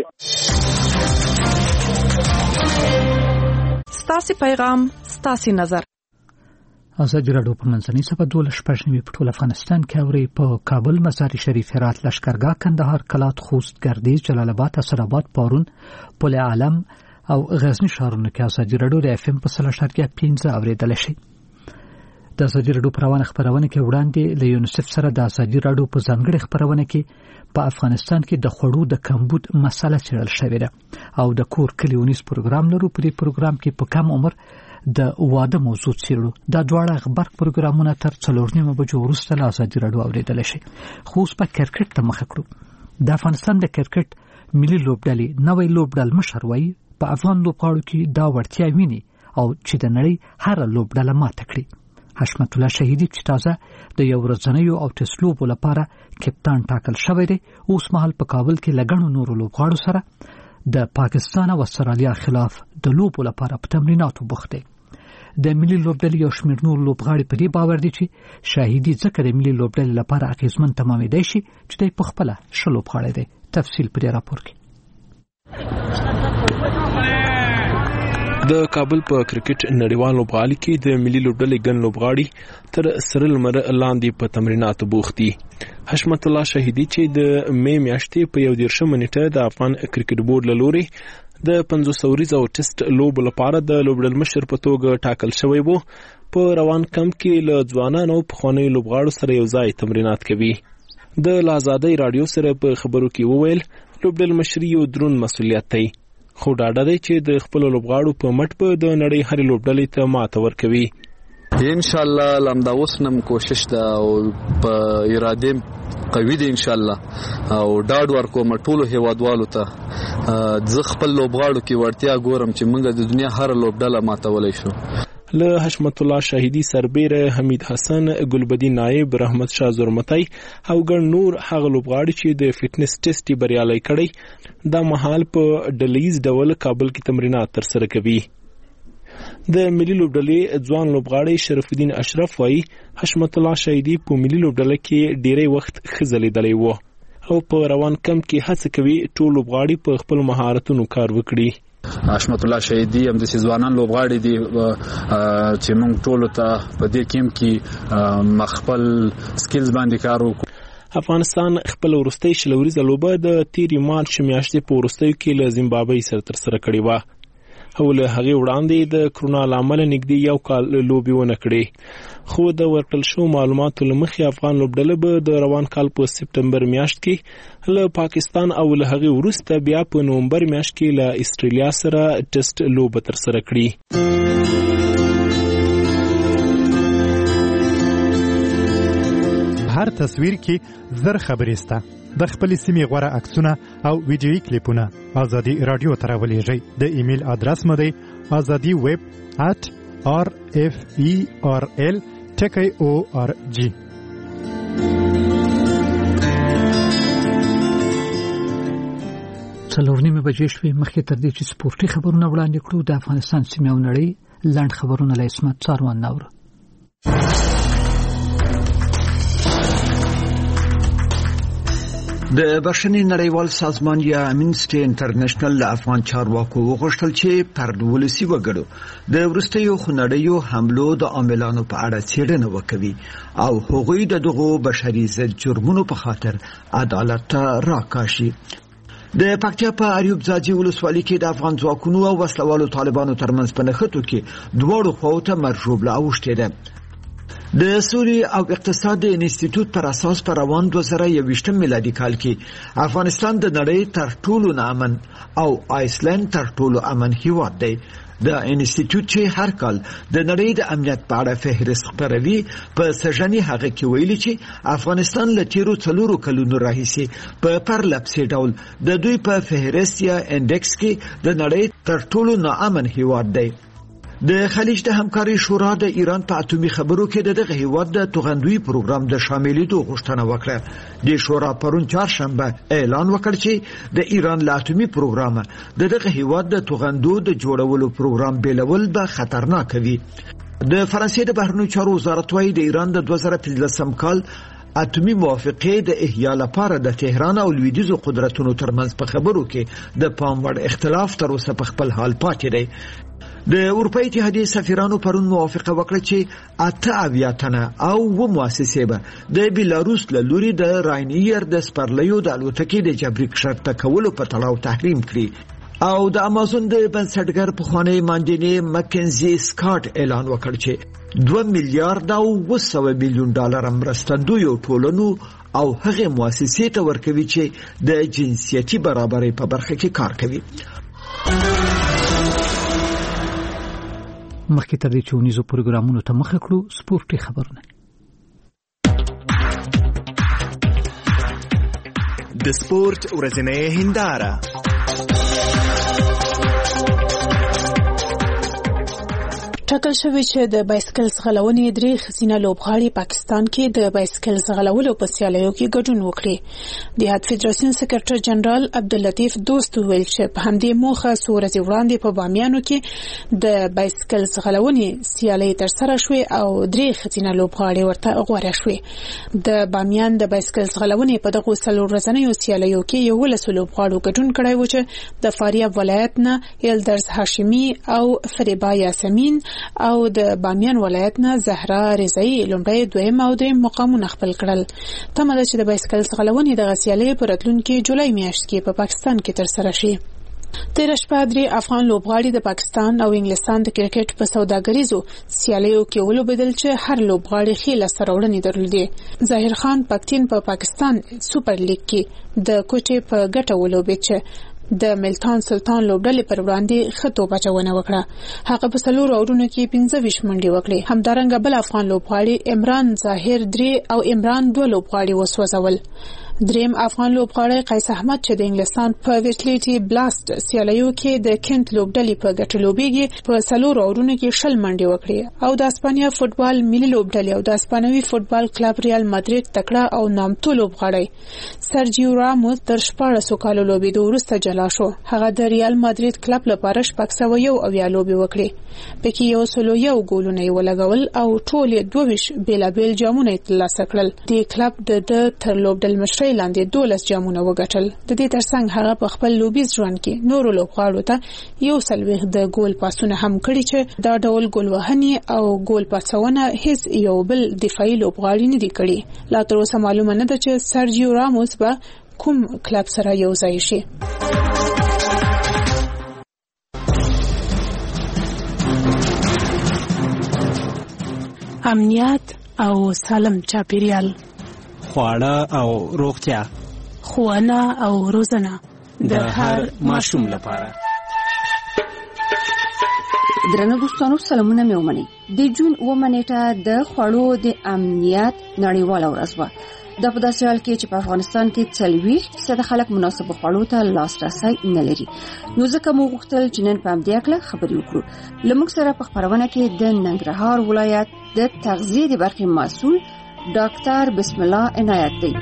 ستاسو پیغام ستاسو نظر. ازادي راډیو په منځنۍ صفحه دوه شپږ نیمه په ټول افغانستان کې اوري په کابل، مزار شریف، هرات، لشکرګاه، کندهار، کلات، خوست، ګردیز، جلال آباد، اسد آباد، پارون، پل عالم او غزنی ښارونو کې ازادي راډیو د اف ام په سل اشاریه پنځه اوریدل شي. د ازادي راډیو پروانه خبرونه کې وړاندې له یونیسف سره د ازادي راډیو په ځانګړي خبرونه کې په افغانستان کې د خوړو د کمبود مسله څېړل شوې ده او د کور کلیونیز پروګرام لرو. په دې پروګرام کې په کم عمر د واده موضوع څېړو. دا دواړه خبر پروګرامونه تر څلور نیمه بجو وروسته له ازادي راډیو اوریدل شي. خو اوس په کرکټ ته مخه کړو. د افغانستان د کرکټ ملي لوبډلې نوې لوبډل مشر وایي په افغان لوبغاړو کې دا وړتیا ویني او چې د نړۍ هر لوبډله ماته کړي. حشمت الله شهیدی چې تازه د یو ورځنیو او ټیسټ لوبو لپاره کپتان ټاکل شوی دی، اوس مهال په کابل کې لګڼو نورو لوبغاړو سره د پاکستان او استرالیا خلاف د لوبو لپاره په تمریناتو بوخت دی. د ملي لوبډلې یو شمېر نور لوبغاړي په دې باور دي چې شهیدی ځکه د ملي لوبډلې لپاره اغېزمن تمامېدای شي چې دی په خپله ښه لوبغاړی دی. تفصیل په دې راپور کې. د کابل په کرکټ نړیوال لوبغالي کې د ملي لوبډلې ګڼ لوبغاړي تر سره لمر لاندې په تمریناتو بوخت دي. حشمت الله شهیدی چې د مې میاشتې په یو دیرشمه نیټه د افغان کرکټ بورډ له لوري د پنځوس اوریزه او ټیسټ لوبو لپاره د لوبډل مشر په توګه ټاکل شوی وو، په روان کمپ کې له ځوانانو په خواني لوبغاړو سره یو ځای تمرینات کوي. د آزادۍ رادیو سره په خبرو کې وویل لوبډل مشري یو درون مسولیت دی، خو ډاډه دی چې د خپل لوبغاړو په مټ په د نړۍ هرې لوبډلې ته ماته ورکوي. ان شاء الله لمدا وسنم کوشش ده او په اراده قوي دي ان شاء الله او ډاډ ورکوم ټولو هیوادوالو ته. زه خپل لوبغاړو کې ورتیا ګورم چې موږ د دنیا هر لوبډله ماتولای شو. له حشمت الله شهیدی سربیره حمید حسن، ګلبدی نائب، رحمت شاه زرمتای او ګڼ نور هغه لوبغاړي چې د فټنس ټیسټ بریالي کړي دا مهال په ډلیز ډول کابل کې تمرینات ترسره کوي. د ملي لوبډلې ځوان لوبغاړي شرف الدین اشرف وايي حشمت الله شهیدی په ملي لوبډله کې ډېری وخت خزلیدلی و او په روان کم کې هڅه کوي ټول لوبغاړي په خپل مهارتونو کار وکړي. حشمت الله شهیدی هم د ځوانان لوبغاړي دي چې موږ ټول ته په دې کیم کې مخبل سکلز باندې کار وکړو. افغانستان خپل ورستۍ شلوريزه لوبه د تیری مارچ میاشتې په ورستۍ کې له زیمبابوې سره تر سره کړې و. او له هغې وړاندې د کرونا لامل نږدې یو کال لوبې ونه کړې خو د ورکړل شو معلوماتو له مخې افغان لوبډله به د روان کال په سپټمبر میاشت کې له پاکستان او له هغې وروسته بیا په نومبر میاشت کې له استرالیا سره ټیسټ لوبه ترسره کړي. هر تصویر کې زر خبرې سته. د خپلې سیمې غوره عکسونه او ویډیویي کلیپونه ازادي رادیو ته راولېږئ. د ایمیل ادرس مو دی ازادي ویب ات آر اف ای آر ال ټکی او آر جی. څلور نیمې بجې شوې. مخکې تر دې چې سپورتي خبرونه وړاندې کړو د افغانستان سیمې او نړۍ لنډ خبرونه له اسمت څاروان ناوړه. د بشري نړیوال سازمان یا امنسټي انټرنیشنل له افغان چارواکو وغوښتل چې پر ولسی وګړو د ورستیو خنړیو حملو د عاملانو په اړه څېړنه وکړي او هغوی د دغو بشري ضد جرمونو په خاطر عدالت ته راکاشي. د پکتیا په اریوب ځاځي ولسوالۍ کې د افغان ځواکونو او وسلوالو طالبانو ترمنځ په نښتو کې دواړو خواو ته مرجوبله اوښتې ده. د سوري او اقتصاد انسټیټیوټ پر اساس پر روان دوه زره یوویشتم میلادي کال کې افغانستان د نړۍ تر ټولو امن او آیسلند تر ټولو امن هیواد دی. د انسټیټیوټ چې هر کال د نړۍ د امنیت په اړه فهرست خپروي په سژنې هغه کې ویلي چې افغانستان له تیرو څلورو کلونو راهیسې په پرلپسې ډول د دوی په فهرست یا انډکس کې د نړۍ تر ټولو ناامن هیواد دی. د خلیج د همکاري شورا د ایران په اټومي خبرو کې د دغه هیواد د توغندوی پروګرام د شاملېدو غوښتنه وکړه. د شورا پرون چهارشنبه اعلان وکړ چې د ایران له اټومي پروګرام د دغه هیواد د توغندو د جوړولو پروګرام بیلول به خطرناک وي. د فرانسې د بهرنیو چارو وزارت وايي د ایران د دوه زره پنځلسم کال اټومي موافقې د احیا لپاره د تهران او لویدیځو قدرتونو ترمنځ په خبرو کې د پام وړ اختلاف تر اوسه په خپل حال پاتې دی. د اروپای اتحادیې سفیرانو پرون موافقه وکړه چې اته اویا تنه او و مؤسسې به د بیلاروس له لوري د راینیر د سپرلیو د الوتکې د جبري کښته کولو په تړاو تحریم کړي او د امازون د بنسټګر پخوانی ماندینی مکنزي سکاټ اعلان وکړ چې دوه میلیارډ او اوه سوه میلیون ډالر مرستندویو ټولنو او هغه مؤسسې ته ورکوي چې د جنسیتي برابرۍ په برخه کې کار کوي. مخکې تر دې چې ونیزو پروګرامونو ته مخه کړو سپورتي خبرونه. د سپورت ورځنۍ هنداره. ټاکل شوی چې د بایسکل ځغلونې درې ښځینه لوبغاړي پاکستان کې د بایسکل ځغلولو په سیالیو کې ګډون وکړي. د هیات فدراسیون سکرټر جنرال عبداللطیف دوست ویل چې په همدې موخه څو ورځې وړاندې په بامیانو کې د بایسکل ځغلونې سیالۍ ترسره شوې او درې ښځینه لوبغاړي ورته غوره شوې. د بامیان د بایسکل ځغلونې په دغو څلور ورځنیو سیالیو کې یولس لوبغاړو ګډون کړی و چې د فاریاب ولایت نه ایلدرز هاشمي او فریبا یاسمین او د بامیان ولایت نه زهرا رضایی لومړی دویم او دریم مقامونه خپل کړل. تمه ده چې د بایسکل ځغلونې دغه سیالۍ په راتلونکي جولای میاشت کې په پاکستان کې ترسره شي. تېره شپه درې افغان لوبغاړي د پاکستان او انګلستان د کرکټ په سوداګریزو سیالیو کې ولوبېدل چې هر لوبغاړي ښې لاسته راوړنې درلودې. ظاهر خان پکتین په پاکستان سوپر لیګ کې د کوټې په ګټه ولوبېد چې د ملتان سلطان لوبډلې پر وړاندې ښه توپ اچونه وکړه. هغه په څلورو راوندونو کې پنځه ویشت منډې وکړې. همدارنګه بل افغان لوبغاړي عمران ظاهر درې او عمران دوه لوبغاړي وسوځول. دریم افغان لوبغاړی قیس احمد چې د انګلستان په ویټلیټي بلاست سیالیو کې د کینت لوبډلې په ګټه لوبېږي په څلورو راوندونو کې شل منډې وکړې او د اسپانیا فوتبال ملي لوبډلې او د اسپانوي فوتبال کلب ریال مادرید تکړه او نامتو لوبغاړی سرجیو راموس تر شپاړسو کالو لوبېدو وروسته جلا شو. هغه د ریال مادرید کلب لپاره شپږ سوه یو اویا لوبې وکړې. پکې یو سلو یو ګولونه یې ولګول او ټول یې دوه ویشت بېلابېل جامونه یې ترلاسه کړل. دې کلب د ده تر لوبډل مشرۍ لاندې دولس جامونه وګټل. د دې ترڅنګ هغه په خپل لوبیز ژوند کې نورو لوبغاړو ته یو سلويخ د ګول پاسونه هم کړي چې دا ډول ګول وهنې او ګول پاسونه هیڅ یو بل دفاعي لوبغاړي نه دي کړي. لا تر اوسه معلومه نه ده چې سرجیو راموس به کوم کلب سره یو ځای شي. امنیت او سالم چاپیریال، خواړه او روغتیا، ښوونه او روزنه د هر ماشوم لپاره. درنو دوستانو سلامونه مې ومنئ. د جون اوومه نیټه د خوړو د امنیت نړیواله ورځ وه. دا په داسې حال کې چې په افغانستان کې څلوېښت فیصده خلک مناسبو خوړو ته لاسرسی نه لري. نو ځکه موږ غوښتل چې نن په همدې اړه خبرې وکړو. له موږ سره په خپرونه کې د ننګرهار ولایت د تغذیې د برخې مسؤل ډاکټر بسم الله عنایت دی.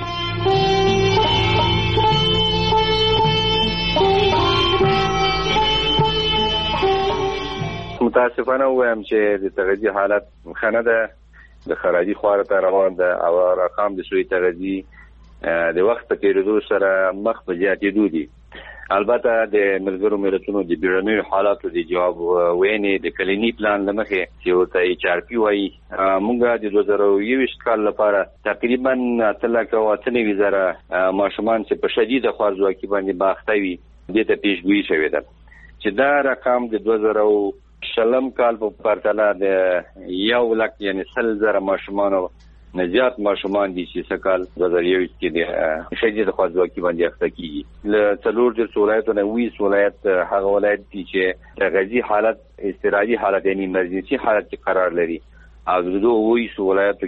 متاسفانه وایم چې د تغذیه حالت خنه ده، د خراجي خواره ته روان ده او رقم د سوی تغذیه د وخت په تیریدو سره مخ په زیاتېدو دي. البته د ملګرو ملتونو د بیړنیو حالاتو د جواب وینې د کلینی پلان لمخې چې ورته ایچ آر پی وایي، موږ د دوه زره یوویشت کال لپاره تقریبا اته لکه او اته نوي زره ماشومان چې په شدیده خوارځواکي باندې باخته وي دې ته پیشګویي شوې ده چې دا رقم د دوه زره شلم کال په پرتله د یو لک یعنی سل زره ماشومان او نزيات ماشومان دي چې سکال دوه زره یوویشت کې د شدید خوارځواکي باندې اخته کیږي. له څلور د ولایتونو وی ولایت هغه ولایت دي چې تغذیه حالت استراحتي حالت یعنی ایمرجنسي حالت کې قرار لري او د دوه وی ولایتو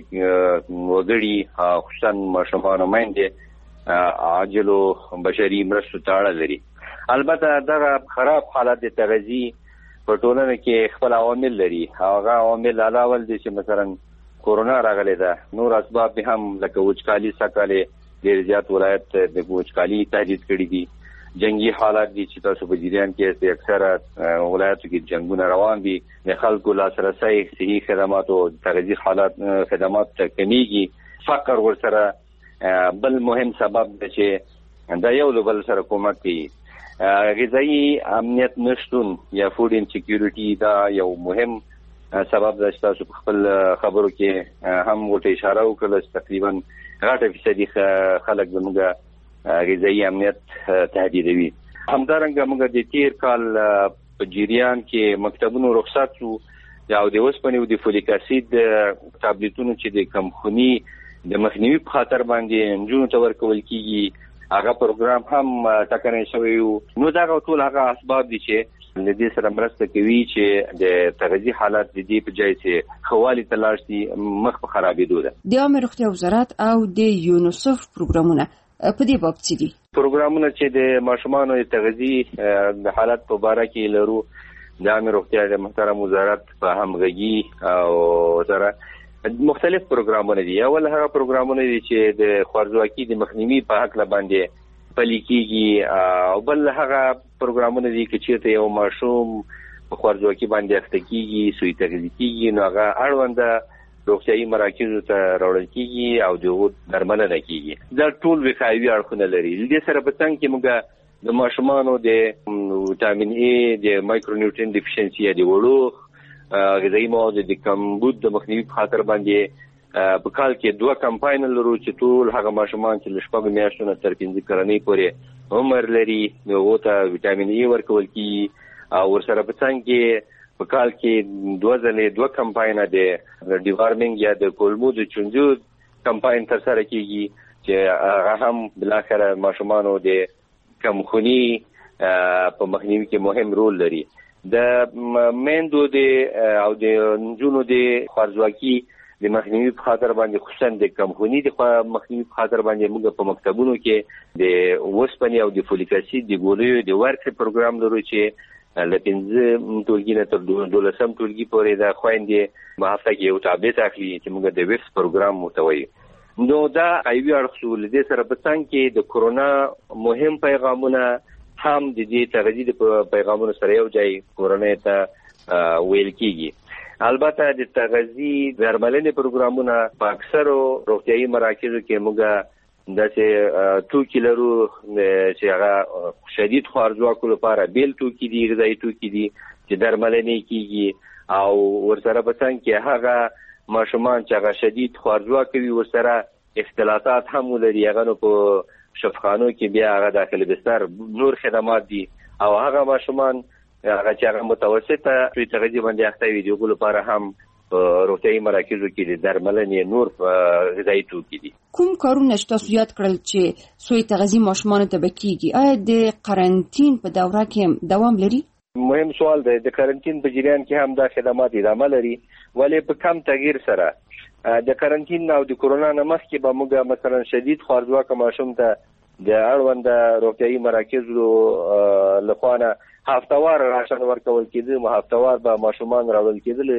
وګړي خصوصا ماشومان او میندې عاجلو بشري مرستو ته اړه لري. البته دا خراب حالت د تغذیه په ټولنه کې خپل عوامل لري. هغه عوامل علاوه دي چې مثلا کورونا راغلی ده، نور اسباب به هم لکه وچکالي سکاله ډېر زیات ولایت د وچکالي تهدید کړی دي، جنگي حالات دي چې تاسو په جریان کې د اکثره ولایتو کې جنگونه روان دي، د خلکو لاسرسي صحي خدمات او تغذیه حالات خدمات کمیږي، فقر ورسره بل مهم سبب دی چې دا یو بل سره کومک کوي. غذایی امنیت نشټون یا فود انسیکیورټي دا یو مهم سبب ده چې تاسو په خپل خبرو کې هم ورته اشاره وکړه چې تقریبا غټه فیصدي خلک زموږ غذایی امنیت تهدیدوي. همدارنګه موږ د تیر کال په جریان کې مکتبونو رخصت شو او د اوسپنې او د فولیک اسید ټابلیټونو چې د کمخونی د مخنیوي په خاطر باندې نجونو ته ورکول کیږي هغه پروګرام هم ټاکنه شوی وو. نو دا ټول هغه اسباب دي چې د دې سره مرسته کوي چې د تغذیه حالت د دې په ځای چې خوالي تلاش دي مخ په خرابېدو ده. د عامه روغتیا وزارت او د یونیسف پروګرامونه په دې باب څه دي؟ پروګرامونه چې د ماشومانو د تغذیه د حالت په اړه کې لرو د عامه روغتیا د محترم وزارت په همغږي او سره مختلف پروګرامونه دي. اول هغه پروګرامونه دي چې د خوارځواکي د مخنیوي په حق باندې پلي کیږي او بل هغه پروګرامونه دي چې چیرته یو ماشوم په خوارځواکي باندې اخته کیږي سوی تغذیه کیږي نو هغه اړونده روغتيایي مراکزو ته راوړل کیږي او دغه درملنه کیږي. دا ټول وقایوي اړخونه لري. د سره په څنګه کې موږ د ماشومانو د وټامین ای د مایکرو نیوټرین ډیفیشنسي د وړو غذایی مواد د کمبود د مخنیوي په خاطر باندې په کال کې دوه کمپاین لرو چې ټول هغه ماشومان چې لشپږ میاشتو تر پنځه کلنۍ پورې عمر لري نو ته وټامین ای ورکول کیږي او ورسره په څنګه کې په کال کې دوه ځلې دوه کمپاین د ډیوارمینګ یا د کولمو د چونجو کمپاین تر سره کیږي چې هغه هم بلاخره ماشومانو د کمخونی په مخنیوي کې مهم رول لري. د میندو د او د نجونو د خوارځواکي د مخنیوي په خاطر باندې خصوصا د کمخونی د مخنیوي په خاطر باندې موږ په مکتبونو کې د وسپنې او د فولیک اسید د ګولیو د ورکړې پروګرام لرو چې لپاره ټولګي نه تر دولسم ټولګي پورې د خويندې په هفته کې یو ټابلیټ اخلي چې موږ د ویفس پروګرام متوي. نو دا ایوي اړخول د سره په څنګه کې د کورونا مهم پیغامونه هم د دې تغذیه په پیغامونو سره یو ځای کورونا ته ویل کیږي. البته د تغذیه درملنې پروګرامونه په اکثرو روغتيایي مراکزو کې موږ داسې توکي لرو چې هغه شدید خوارځواکو لپاره بیل توکي دي، غذایي توکي دي چې درملنې کیږي او ورسره په څنګه کې هغه ماشومان چې هغه شدید خوارځواک وي ورسره اختلاطات هم لري هغه نو په شفاخانو کې بیا هغه داخلي بستر نور خدمات دي او هغه ماشومان هغه چې هغه متوسطه تغذیه باندې اخته وي دغه لپاره هم په روغتیايي مراکزو کې د درملنې نور غذایي توکي دي. کوم کارونه چې تاسو یاد کړل چې سوی تغذیه ماشومان ته بکیږي، آیا د قرنطین په دوره کې دوام لري؟ مهم سوال دی. د قرنطین په جریان کې هم دا خدمات ادامه لري، ولې په کم تغییر سره. د قرنطین او د کرونا نه مخکې به موږ مثلا شدید خوارځواکه ماشوم ته د اړوند روغتیايي مراکزو لخوا نه هفتوار راشن ورکول کېده، مو هفتوار به ماشومان راوړل کېدل،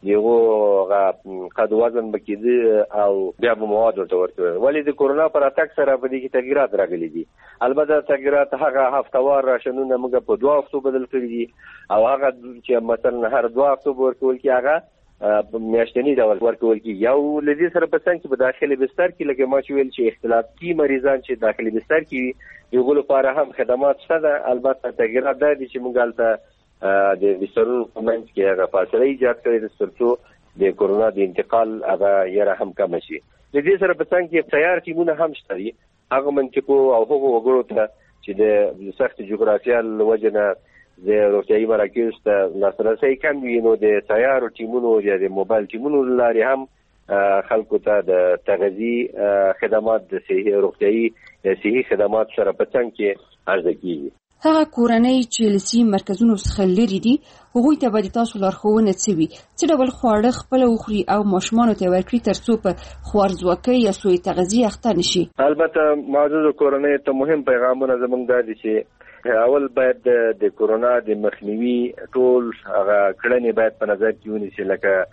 یو قد وزن بکېده او بیا به مواد ورته ورکول. ولې د کرونا پر اتاک سره په دې کې تغیرات راغلي دي. البته تغیرات هغه هفتوار راشنونه موږ په دوه هفتو بدل کړي دي، او هغه چې مثلا هر دوه هفتو ورکول کې هغه میاشتنی ډول ورکول کی. یو لدی سره په څنګه په داخلي بستر کې لکه ما چې ویل چې اختلافي مریضان چې داخلي بستر کې یو لپاره هم خدمات شته ده. البته تغیرات ده چې موږ البته د بسترونو په منځ کې هغه فاصله ایجاد کړې ده ترڅو د کرونا د انتقال هغه یره هم کم شي. لدی سره په څنګه کې تیار ټیمونه هم شته دي، هغه منطقو او هغه وګړو ته چې د سخت جغرافیال وجنه د روغتیايي مراکز ته لاسرسي کم وي، نو د تیارو ټیمونو یا د موبایل ټیمونو لارې هم خلکو ته د تغذیه خدمات د صحي روغتیايي صحي خدمات سره په څنګه کې عرضه کیږي. هغه کورنۍ چې لسی مرکزونو څخه لري دي هغوی ته به تاسو لارښوونه کوي چې ډول خواړه خپل وخوري او ماشومان ته ورکړي ترڅو په خوارځواکۍ یا سوء تغذیه اخته نشي. البته معزز کورنۍ ته مهم پیغامونه زموږ دا دي چې اول باید د کرونا د مخنیوي ټول هغه کړنې باید په نظر کې ونیسي،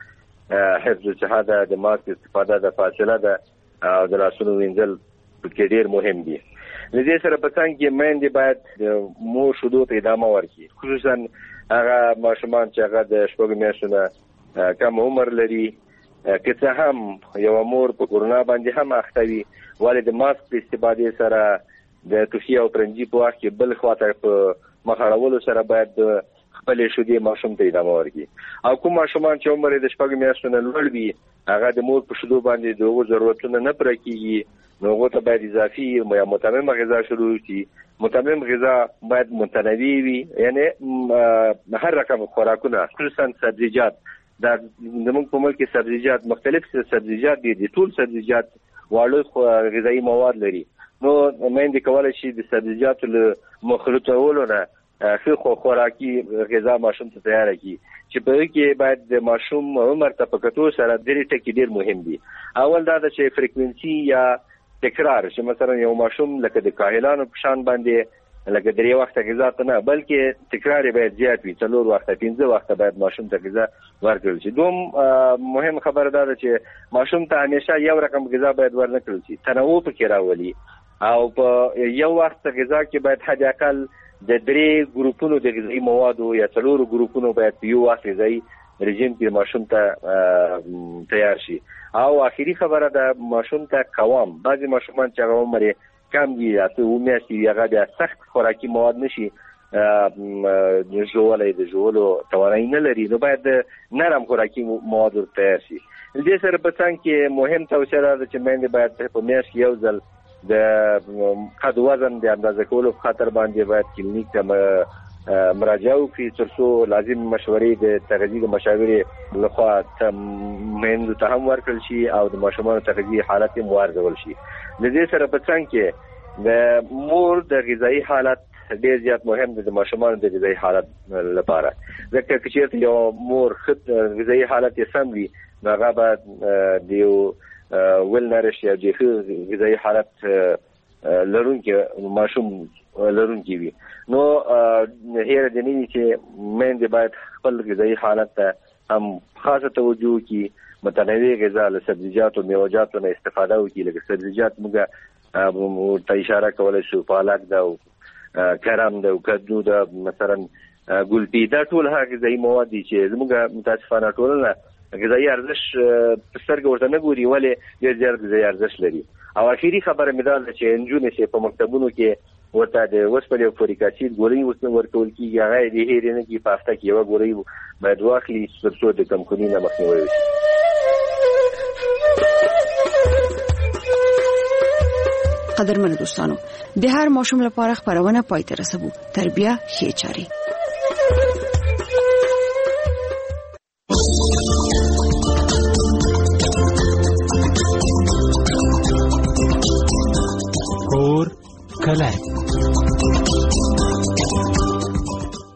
لکه حفظ الصحه، د ماسک استفاده، د فاصله ده او د لاسونو وینځل پکې ډېر مهم دي. د دې سره په څنګه کې میندې باید د مور شیدو ته ادامه ورکړي، خصوصا هغه ماشومان چې هغه د شپږو میاشتو نه کم عمر لري. که څه هم یو مور په کرونا باندې هم اخته وي، ولې د ماسک په استفادې سره د توفي او پرنجي په وخت کې بل خواته په مخاړولو سره باید خپل شیدې ماشوم ته ادامه ورکړي. او کوم ماشومان چې عمر د شپږو میاشتو نه لوړ وي، هغه د مور په شیدو باندې دغه ضرورتونه نه پوره کیږي، نو هغه ته باید اضافي یا متمم غذا شروع شي. متمم غذا باید متنوع وي، یعنی هر رقم خوراکونه، خصوصا سبزیجات. دا زموږ په ملک کې سبزیجات مختلف سبزیجات دي، د ټول سبزیجات واړه غذایي مواد لري. نو مېندې کولای شي د سبزیجاتو له مخلوطولو نه ښه خوراکي غذا ماشوم ته تیار کړي، چې په دې کې باید د ماشوم عمر ته په کتو سره درې ټکي ډېر مهم دي. اول دا د چې فریکوئنسي یا تکرار، چې مثلا یو ماشوم لکه د کاهلانو په شان باندې لکه درې وخته غذا ته نه، بلکې تکرار باید زیات وي، څلور وخته پنځه وخته باید ماشوم ته غذا ورکړل شي. دوم مهم خبره دا ده چې ماشوم ته همیشه یو رقم غذا باید ورنکړل شي، تنوع پکې راولي، او په یو وخت غذا کې باید حد اقل د درې ګروپونو د غذایي موادو یا څلورو ګروپونو باید په یو وخت غذایي رژیم کې ماشوم ته تیار شي. او اخیری خبره ده ماشوم ته قوام. بعضی ماشومان چې هغه عمر کم وي، اته و میاشتې وي، هغه بیا سخت خوراکي مواد نشي ژولی د ژولو توانایي نه لري، نو باید نرم خوراکي مواد ورته تیار شي. دې سره په څنګ کې مهم توصیه ده چې میندې باید په میاشت یو ځل د قد وزن د اندازه کولو په خاطر باندې باید کلینیک ته مراجعه وکړي، ترڅو لازم مشورې د تغذیې د مشاورې لخوا میندو ته هم ورکړل شي او د ماشومانو تغذیې حالت یې وارزول شي. د دې سره په څنګ کې د مور د غذایي حالت ډېر زیات مهم دی د ماشومانو د غذایي حالت لپاره، ځکه که چېرته یو مور ښه غذایي حالت یې سم وي، نو هغه به د یو ویل نرش یا جیښه غذایي حالت لرونکي ماشوم لرونکي وي. نو هیره دې نه وي چې میندې باید خپل غذایي حالت ته هم خاصه توجه وکړي، متنوع غذا له سبزیجاتو میوه‌جاتو نه استفاده وکړي. لکه سبزیجات موږ ته اشاره کولی شو، پالک ده او کرم ده او کدو ده، مثلا ګلپي، دا ټول هغه غذایي مواد دي چې زموږ متاسفانه ټولنه غذایي ارزښت په سترګه ورته نه ګوري، ولې ډېر زیات غذایي ارزښت لري. او اخیری خبره مې دا ده چې نجونې چې په مکتبونو کې ورته د اوسپنې او فولیک اسید ګولۍ ورکول کېږي، هغه یې د هېرې نه کړي، په هفته کې یوه ګولۍ باید واخلي ترڅو د کمخوني نه مخنیوی وشي. قدرمن دوستانو، د هر ماشوم لپاره خبرونه پای ته رسوو. تربیه ښې چارې.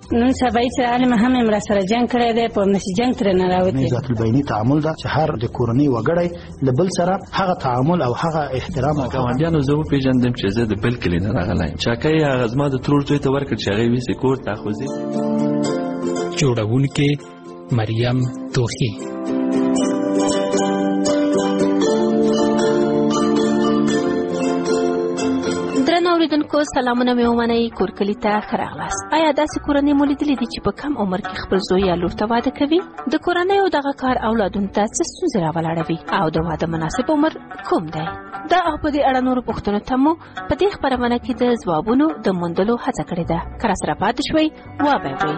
نن سبا چې عالم هم امر سره جنگ کړی دی په نشي جنگ تر نه راوتی ذات البینی تعامل دا چې هر د کورنۍ وګړی د بل سره هغه تعامل او هغه احترام او ګاونډیانو زه پیژندم چې زه د بل کلی نه راغلی چا کوي هغه زما د ترور دوی ته ورکړ چې هغه ویسې کور ته خوځي. جوړونکې مریم توخی. اوریدونکو سلامونه مې ومنئ کورکلي ته ښه راغلاست. آیا داسې کورنۍ مو لیدلې دي چې په کم عمر کې خپل زوی یا لور ته واده کوي؟ د کورنیو دغه کار اولادونو ته څه ستونزې راولاړوي او د واده مناسب عمر کوم دی؟ دا او په دې اړه نورو پوښتنو ته مو په دې خپرونه کې د ځوابونو د موندلو هڅه کړې ده. که راسره پاتې شوئ وابه وئ.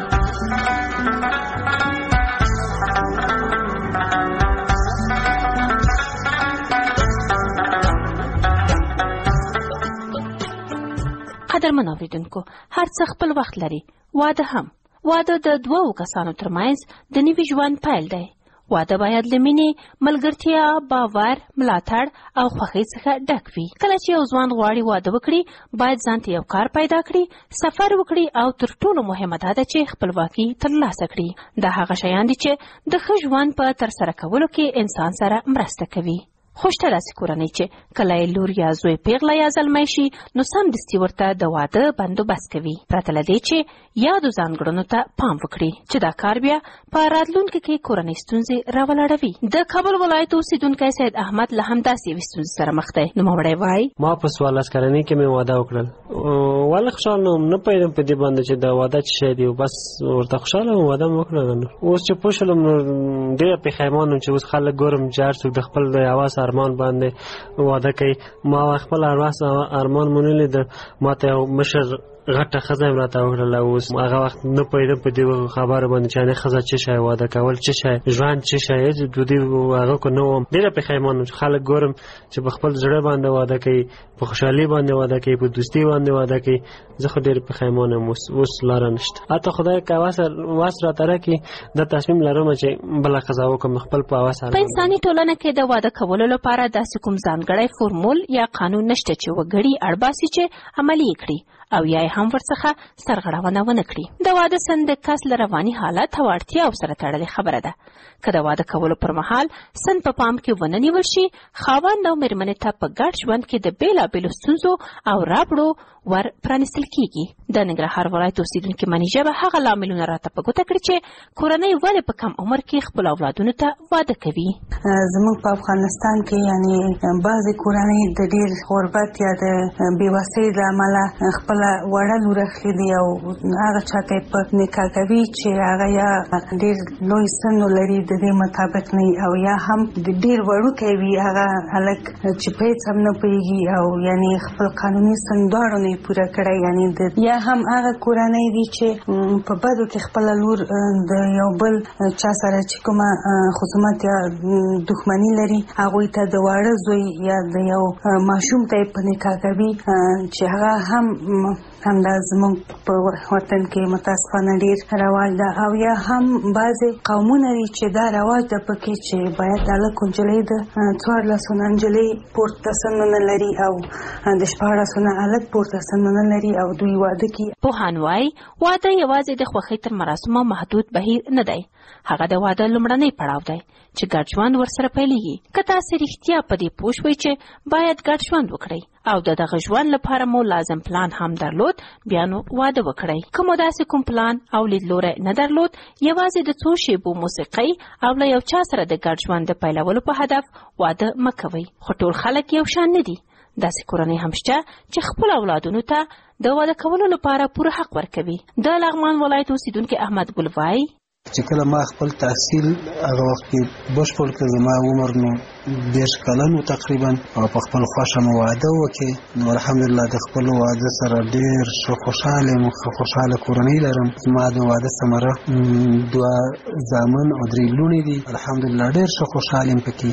قدرمن اوریدونکو، هر څه خپل وخت لري. واده هم. واده د دوو کسانو ترمنځ د نوي ژوند پیل دی. واده باید له مینې، ملګرتیا، باور، ملاتړ او خوښۍ څخه ډک وي. کله چې یو ځوان غواړي واده وکړي، باید ځان ته یو کار پیدا کړي، سفر وکړي او تر ټولو مهمه دا ده چې خپلواکي ترلاسه کړي. دا هغه شیان دي چې د ښه ژوند په ترسره کولو کې انسان سره مرسته کوي. خوشته داسې کورنۍ چې کله یې لور یا زوی پیغله یا زلمی شي، نو سمدستي ورته د واده بندوبست کوي، پرته له دې چې یادو ځانګړنو ته پام وکړي چې دا کار بیا په راتلونکي کې کورنۍ ستونزې راولاړوي. د کابل ولایت اوسیدونکی سید احمد له همداسې یوې ستونزې سره مخ دی. نوموړی وایي ما په څوارلس کلنۍ کې مې واده وکړل. ولې خوشحاله وم نه پوهېدم په دې باندې چې دا واده څه شی دی، بس ورته خوشحاله وم واده مې وکړل. اوس چې پوه شولم نو ډېره پښیمان وم چې اوس خلک ګورم چې هر څوک د خپل د حواس ارمان باندې واده کوي. ما خپل ارواس ارمان مونږ لید ما ته مشر غټه خزه راته وکړله. اوس هغه وخت نه پوهېدم په دې خبره باندې چې نه خزه څه شی واده کول څه شی ژوند څه شی د دې هغه کو نه وم. ډېره پښیمانه یم. خلک ګورم چې په خپل زړه باندې واده کوي، په خوشحالي باندې واده کوي، په دوستي باندې واده کوي. زه خو ډېر پښیمانه یم. اوس لاره نشته. حتی خدای که واس راته راکړي دا تصمیم لرم چې بله خزه وکړم خپل په هوس. په انساني ټولنه کې د واده کولو لپاره داسې کوم ځانګړی فورمول یا قانون نشته چې وګړي اړباسي چې عملي کړي او یا هم ورڅخه سرغړونه ونه کړي. د واده سند د کس له رواني حالت او اړتیاو سره تړلې خبره ده. که د واده کولو پر مهال سند په پام کې ونه نیول شي، خاوند او مېرمنې ته په ګډ ژوند کې د بېلابېلو ستونزو او ربړو ور پرانیستل کېږي. د ننګرهار ولایت اوسیدونکي منیژه به هغه لاملونه راته په ګوته کړي چې کورنۍ ولې په کم عمر کې خپل اولادونو ته واده کوي. زموږ په افغانستان کې یعنی بعضې کورنۍ د ډېر غربت یا د بېوسۍ له امله خپل وړه لور اخلي دي او هغه چاته په نکاح کوي چې هغه یا ډېر لوی سن لري د دې مطابق نه او یا هم د ډېر وړوکی وي هغه هلک چې په هېڅ هم نه پوهېږي او یعنی خپل قانوني سن دواړو نه پوره کړی. یعنی یا هم هغه کورنۍ دي چې په بدو کې خپله لور د یو بل چا سره چې کومه خصومت یا دښمني لري هغوی ته د واړه زوی یا د یو ماشوم ته یې په نکاح کوي چې هغه هم همدا زموږ په وطن کې متاسفانه ډېر رواج ده. او یا هم بعضې قومونه دي چې دا رواج ده پکې چې باید هلک او نجلۍ د څوارلسو نه نجلۍ پورته سنونه لري او د شپاړسو نه هلک پورته سنونه لري او دوی واده کوي. پوهان وایي واده یوازې د خوښۍ تر مراسمو محدود بهیر نه دی. هغه د واده لومړنی پړاو دی چې ګډ ژوند ورسره پیلېږي. که تاسې رښتیا په دې پوه شوئ چې باید ګډ ژوند وکړئ او د دغه ژوند لپاره مو لازم پلان هم درلود، بیا نو واده وکړئ. که مو داسې کوم پلان او لیدلوری نه درلود، یوازې د څو شیبو موسیقۍ او له یو چا سره د ګډ ژوند د پیلولو په هدف واده مه کوئ. خو ټول خلک یو شان نه دي. داسې کورنۍ هم شته چې خپل اولادونو ته د واده کولو لپاره پوره حق ورکوي. د لغمان ولایت اوسیدونکی احمد ګل وایي چې کله ما خپل تحصیل هغه وخت کې بشپړ کړ، زما عمر نو دېرش کلن و تقریبا او په خپل خوښه مو واده وکړې. نو الحمدلله د خپل واده سره ډېر ښه خوشحاله یم، ښه خوشحاله کورنۍ لرم. زما د واده ثمره دوه زامن او درې لوڼې دي. الحمدلله ډېر ښه خوشحاله یم پکې.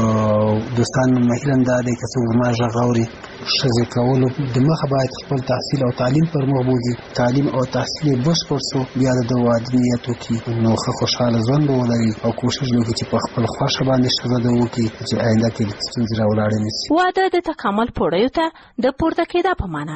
دوستان مهیل هم دا دی که څوک زما غږ اوري، ښځې کولو د مخه باید خپل تحصیل او تعلیم پر مخ بوځي. تعلیم او تحصیل یې بشپړ شو، بیا د واده نیت وکړي نو ښه خوشحاله ژوند به ولري او کوشش وکړي چې په خپل خوښه باندې ښځه ده وکړي چې آینده کې ستونزې راولاړې نه شي. واده د تکامل پوړیو ته د پورته کېدا په معنا ده.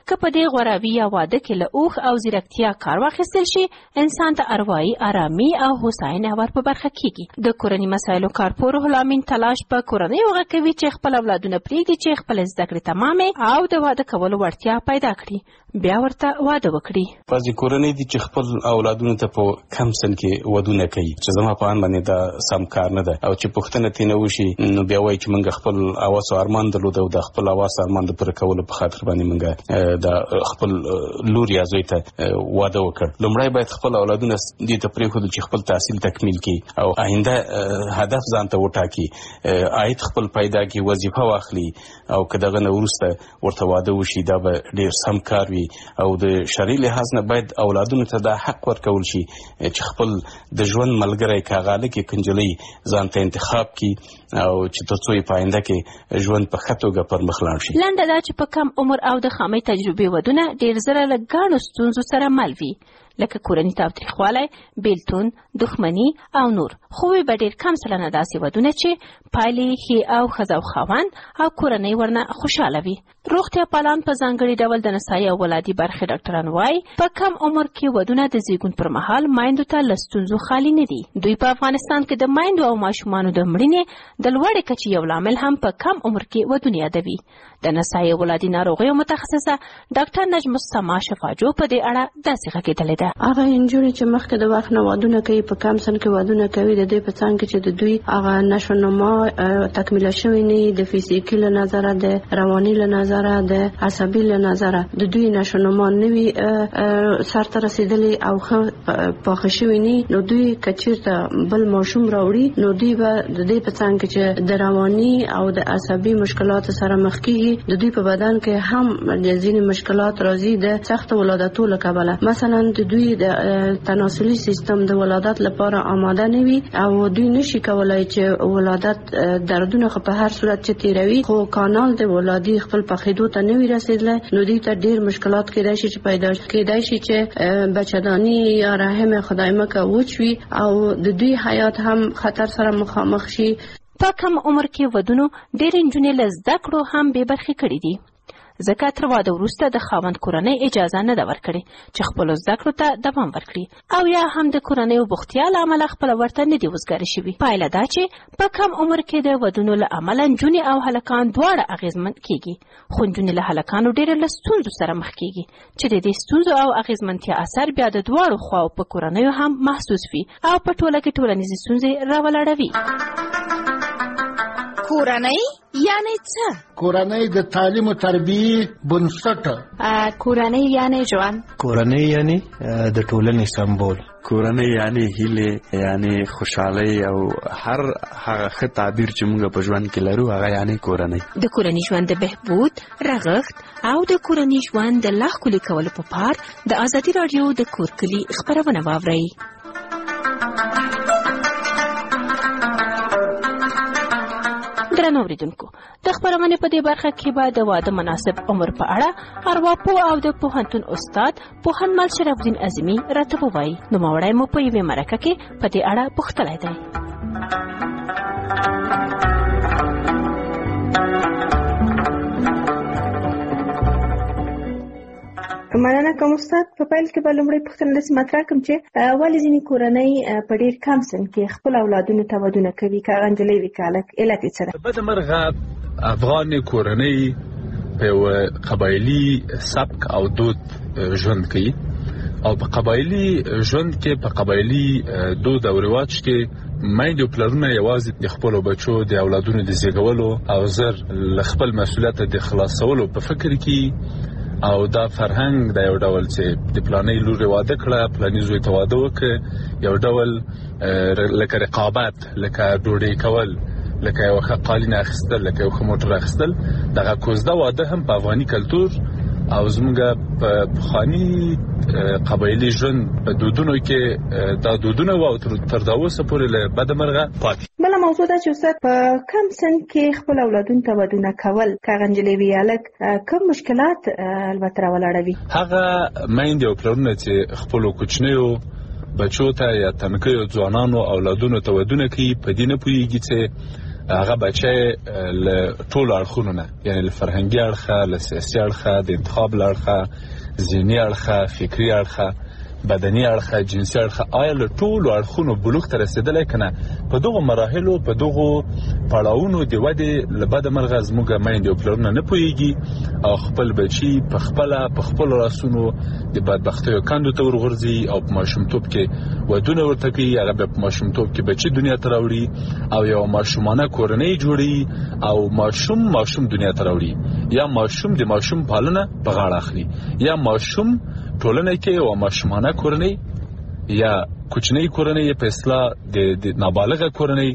که په دې غوراوي یا واده کې له اوښ او ځیرکتیا کار واخیستل شي انسان ته اروايي آرامي او هوساینه ور په برخه کیږي. د کورني مسایلو کارپور روح الامین تلاش په کورنۍ وغه کوي چې خپل اولادونه پرېږدي چې خپل زده کړې تمامې او د واده کولو وړتیا پیدا کړي بیا ورته واده وکړي. بعضې کورنۍ دي چې خپل اولادونو ته په کم سن کې ودونه کوي چې زما په اند باندې دا سم کار نه ده او چې پوښتنه ترې نه وشي نو بیا وایي چې موږ خپل اواس او ارمان درلود او د خپل اواس ارمان د پوره کولو په خاطر باندې موږ د خپل لور یا زوی ته واده وکړ. لومړی باید خپل اولادونه دې ته پرېښودو چې خپل تحصیل تکمیل کړي او آینده هدف ځان ته وټاکي، عاید خپل پیدا کړي، وظیفه واخلي او که دغه نه وروسته ورته واده وشي دا به ډېر سم کار وي. او د شرعي لحاظ نه باید اولادونو ته دا حق ورکول شي چې خپل د ژوند ملګری که هغه هلک یې که نجلۍ ځان ته انتخاب کړي او چې تر څو یې په آینده کې ژوند په ښه توګه پر مخ لاړ شي. لنډه دا چې په کم عمر او د خامۍ تجربې ودونه ډېر زره له ګڼو ستونزو سره مل وي لکه کورني تاوتریخوالی، بیلتون، دښمني او نور. خو وی به ډېر کم سلنه داسې ودونه چې پایلې ښې او ښځه او خاوند او کورنۍ ورنه خوشحاله وي. روغتیا پالان په ځانګړي ډول د نسایي او ولادي برخې ډاکټران وایي په کم عمر کې ودونه د زیږون پر مهال میندو ته له ستونزو خالي نه دي. دوی په افغانستان کې د میندو او ماشومانو د مړینې د لوړې کچې یو لامل هم په کم عمر کې ودونه یادوي. د نسایي او ولادي ناروغیو متخصصه ډاکټر نجم السما شفاجو په دې اړه داسې غږېدلې ده. هغه انجونې چې مخکې د وخت نه ودونه کوي په کم سن کې ودونه کوي د دوی په څنګ کې چې د دوی هغه نشونما تکمیله شوی نه د فزیکي له نظره د رواني له نظره د عصبي له نظره د دوی نشونما نوي سرته رسیدلې او ښه پاخه شوی نه نو دوی کچیرته بل ماشوم راوړي نو دوی به د دوی په څنګ کې چې د رواني او د عصبي مشکلات سره مخ کیږي د دوی په بدن کې هم د ځینې مشکلات راځي د سخت ولادتو له کبله. مثلا د دوی د تناسلي سیستم د ولادت لپاره آماده نه وي او دوی نشي کولای چې ولادت دردونه په هر صورت چې تیروي خو کانال د ولادي خپل پخېدو ته نه وي رسیدلی نو دوی ته ډېر مشکلات کېدای شي چې پیدا کېدای شي چې بچه‌داني یا رحم خدای مکه وچ وي او د دوی حیات هم خطر سره مخامخ شي. په کم عمر کې ودونو ډېر نجونې له زده کړو هم بې برخې کړي دي ځکه تر واده وروسته د خاوند کورنۍ اجازه نه ده ورکړې چې خپلو زده کړو ته دوام ورکړي او یا هم د کورنیو بوختیا له امله خپله ورته نه دي وزګارې شوي. پایله دا چې په کم عمر کې د ودونو له امله نجونې او هلکان دواړه اغېزمن کېږي خو نجونې له هلکانو ډېره له ستونزو سره مخ کېږي چې د دې ستونزو او اغېزمنتیا اثر بیا د دواړو خواو په کورنیو هم محسوس وي او په ټوله کې ټولنیزې ستونزې راولاړوي. کورنۍ یعنی څه؟ کورنۍ د تعلیم او تربیې بنسټ. کورنۍ یعنی ژوند. کورنۍ یعنی د ټولنې سمبول. کورنۍ یعنی هیله یعنی خوشحالي او هر هغه ښه تعبیر چې موږ په ژوند کې لرو هغه یعنی کورنۍ. د کورنۍ ژوند د بهبود، رغښت او د کورنۍ ژوند د لا ښکلي کولو په پار د ازادي راډیو د کور کلي خپرونه واورئ. درنو اوریدونکو د خپرونې په دې برخه کې به د واده مناسب عمر په اړه ارواپوه او د پوهنتون استاد پوهنمل شرف الدین اعظمي راته ووایي. نوموړی مو په یوې مرکه کې په دې اړه پوښتلی دی. مننه کوم استاد. په پیل کې به لومړی پوښتنه داسې مطرح کړم چې ولې ځینې کورنۍ په ډېر کم سن کې خپل اولادونو ته ودونه کوي که هغه نجلۍ وي که هلک، علت یې څه ده؟ بدمرغه افغان کورنۍ په یوه قبایلي سبک او دود ژوند کوي او په قبایلي ژوند کې په قبایلي دود او رواج کې میندې او پلرونه یوازې د خپلو بچو د اولادونو د زیږولو او زر له خپل مسؤلیت د خلاصولو په فکر کې او دا فرهنګ د یو ډول چې د پلانې لور واده کړه پلانې زوی ته واده وکړه یو ډول لکه رقابت لکه ډوډۍ کول لکه یو ښه قالین اخیستل لکه یو ښه موټر اخیستل دغه کوزده واده هم په افغاني کلتور او زموږ په پخواني قبایلي ژوند په دودونو کې دا دودونه و او تر دا اوسه پورې له بدمرغه پاتې. بله موضوع ده چې استاد په کم سن کې خپل اولادونو ته ودونه کول که هغه نجلۍ وي هلک کوم مشکلات البته راولاړوي؟ هغه میندې او پلرونه چې خپلو کوچنیو بچو ته یا تنکیو ځوانانو اولادونو ته ودونه کوي په دې نه پوهېږي چې هغه بچي له ټول اړخونو نه، یعنی له فرهنګي اړخه، له سیاسي اړخه، د انتخاب له اړخه، ذهني اړخه، فکري اړخه، بدني اړخه، جنسي اړخه، آیا له ټولو اړخونو بلوغ ته رسېدلی که نه؟ په دغو مراحلو، په دغو پړاوونو د ودې له بده مرغه زموږ میندې او پلرونه نه پوهېږي او خپل بچي په خپله په خپلو لاسونو د بدبختیو کندو ته ورغورځي او په ماشومتوب کې ودونه ورته کوي. هغه بیا په ماشومتوب کې بچي دنیا ته راوړي او یو ماشومانه کورنۍ جوړوي او ماشوم ماشوم دنیا ته راوړي، یا ماشوم د ماشوم پالنه په غاړه اخلي، یا ماشوم ټولنه کې او ماشومانه کورنۍ یا کوچنۍ کورنۍ په اصطلاح د نابالغه کورنۍ،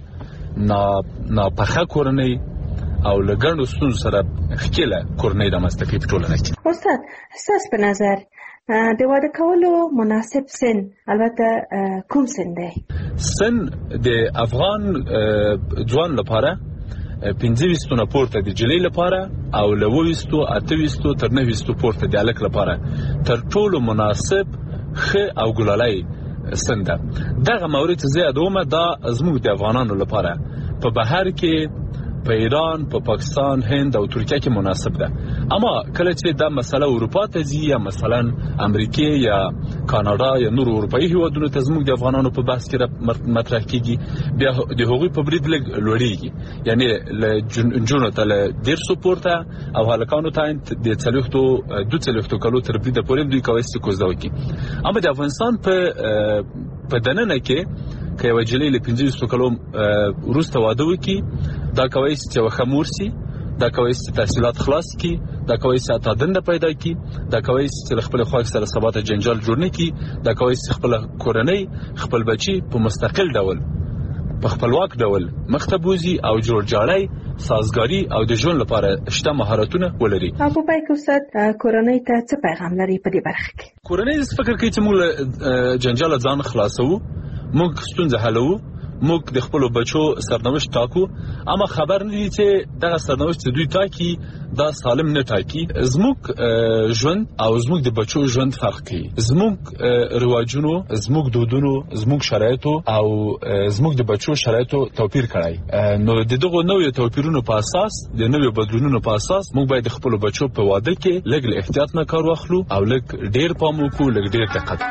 ناپخه کورنۍ او له ګڼو ستونزو سره ښکېله کورنۍ رامنځته کوي په ټولنه کې. استاد، ستاسو په نظر د واده کولو مناسب سن البته کوم سن دی؟ سن د افغان ځوان لپاره پنځه ویشتو نه پورته د جلۍ لپاره او له اوه ویشتو اته ویشتو تر نهه ویشتو پورته د هلک لپاره تر ټولو مناسب ښه او ګلالی سن ده. دغه مورد چې زه یادومه دا زموږ د افغانانو لپاره په بهر کې، په ایران، په پاکستان، هند او ترکیه کې مناسب ده. اما کله چې دا مسله اروپا ته ځي یا مثلا امریکې یا کاناډا یا نور اروپایي هیوادونو ته زموږ د افغانانو په بحث کې مطرح کېږي، بیا د هغوی په برید لږ لوړېږي، یعنی له نجونو ته له دېرشو پورته او هلکانو ته د څلوېښتو دوه څلوېښتو کالو تر بریده پورې دوی کولی شي کوزده وکړي. اما د افغانستان په په دننه کې که یوه نجلۍ له پنځه ویشتو کالو وروسته واده وکړي، دا کولی شي چې یوه ښه مور شي، دا کولی شي چې تحصیلات خلاص کړي، دا کولی شي حتی دنده پیدا کړي، دا کولی شي چې له خپلې خواښې سره سبا ته جنجال جوړ نه کړي، دا کولی شي خپله کورنۍ، خپل بچي په مستقل ډول، په خپلواک ډول مخ ته بوځي او جوړجاړی، سازګاري او د ژوند لپاره شته مهارتونه ولري. او په پای کې استاد کورنۍ ته څه پیغام لري په دې برخه کې؟ کورنۍ فکر کوي چې موږ له جنجاله ځان خلاصوو، موږ ستونزه حلوو، موږ د خپلو بچو سرنوشت ټاکو، اما خبر نه دي چې دغه سرنوشت چې دوی ټاکي دا سالم نه ټاکي. زموږ ژوند او زموږ د بچو ژوند فرق کوي. زموږ رواجونو، زموږ دودونو، زموږ شرایطو او زموږ د بچو شرایطو توپیر کړی. نو د دغو نویو توپیرونو په اساس، د نویو بدلونونو په اساس موږ باید د خپلو بچو په واده کې لږ له احتیاط نه کار واخلو او لږ ډېر پام وکړو، لږ ډېر دقت.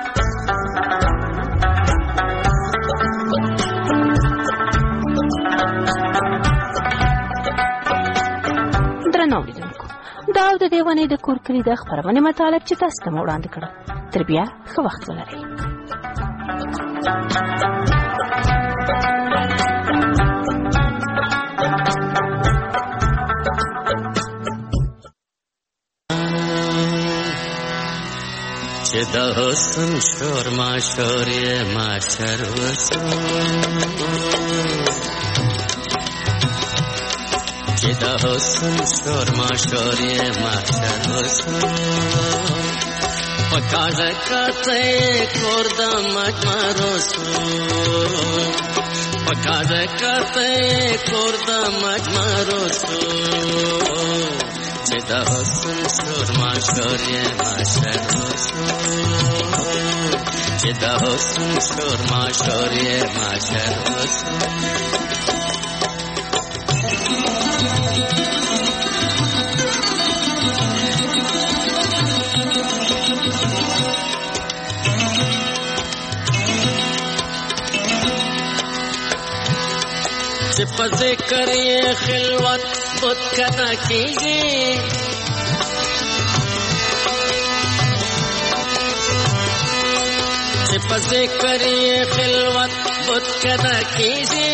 نوریدونکو، دا د دیوانې د کور کلی د خپرونې مطالب چې تاسو ته مو وړاندې کړه. تر بیا ښه وخت ولرئ. چې د حسن شور ماشور یې ماشر وسو، چې د حسن شور ماشور یې ماشر وسو، په کاږه کاته کور د مجمر وسو، په کاږه کاته کور د مجمر وسو، چې د حسن شور ماشور یې ماشر وسو، چې د حسن شور ماشور یې ماشر وسو. چې په ذکر یې خلوت بت کنا کیږي، چې په ذکر یې خلوت بت کنا کیږي،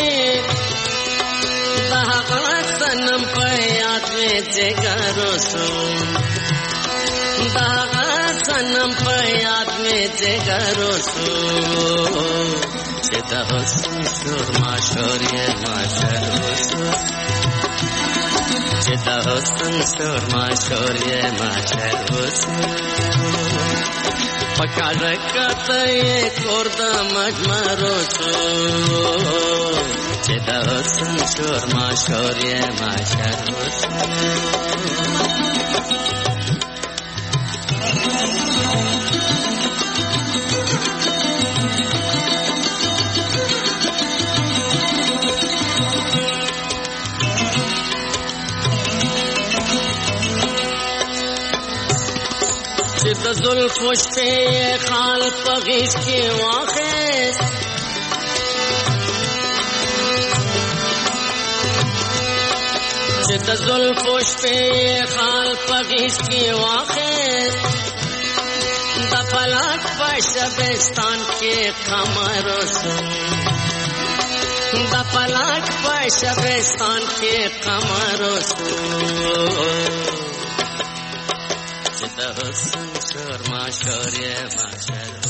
دا هغه صنم په یاد مې جګر وسو، دا هغه صنم په یاد مې جګر وسو، چې د حسن شور ماشور یې ماشر وسو، چې د حسن شور ماشور یې ماشر وسو، په کاږه کاته یې کور د مجمر وسو، چې د حسن شور ماشور یې ماشر وسو. زلفو شپې خال په غیږ کې واخیست چې د زلفو شپې خال په غیږ کې واخیست د فلک په شبستان کې قمر شو د فلک په شبستان کې قمر شو چې د حسن شور ما شور یې ما شور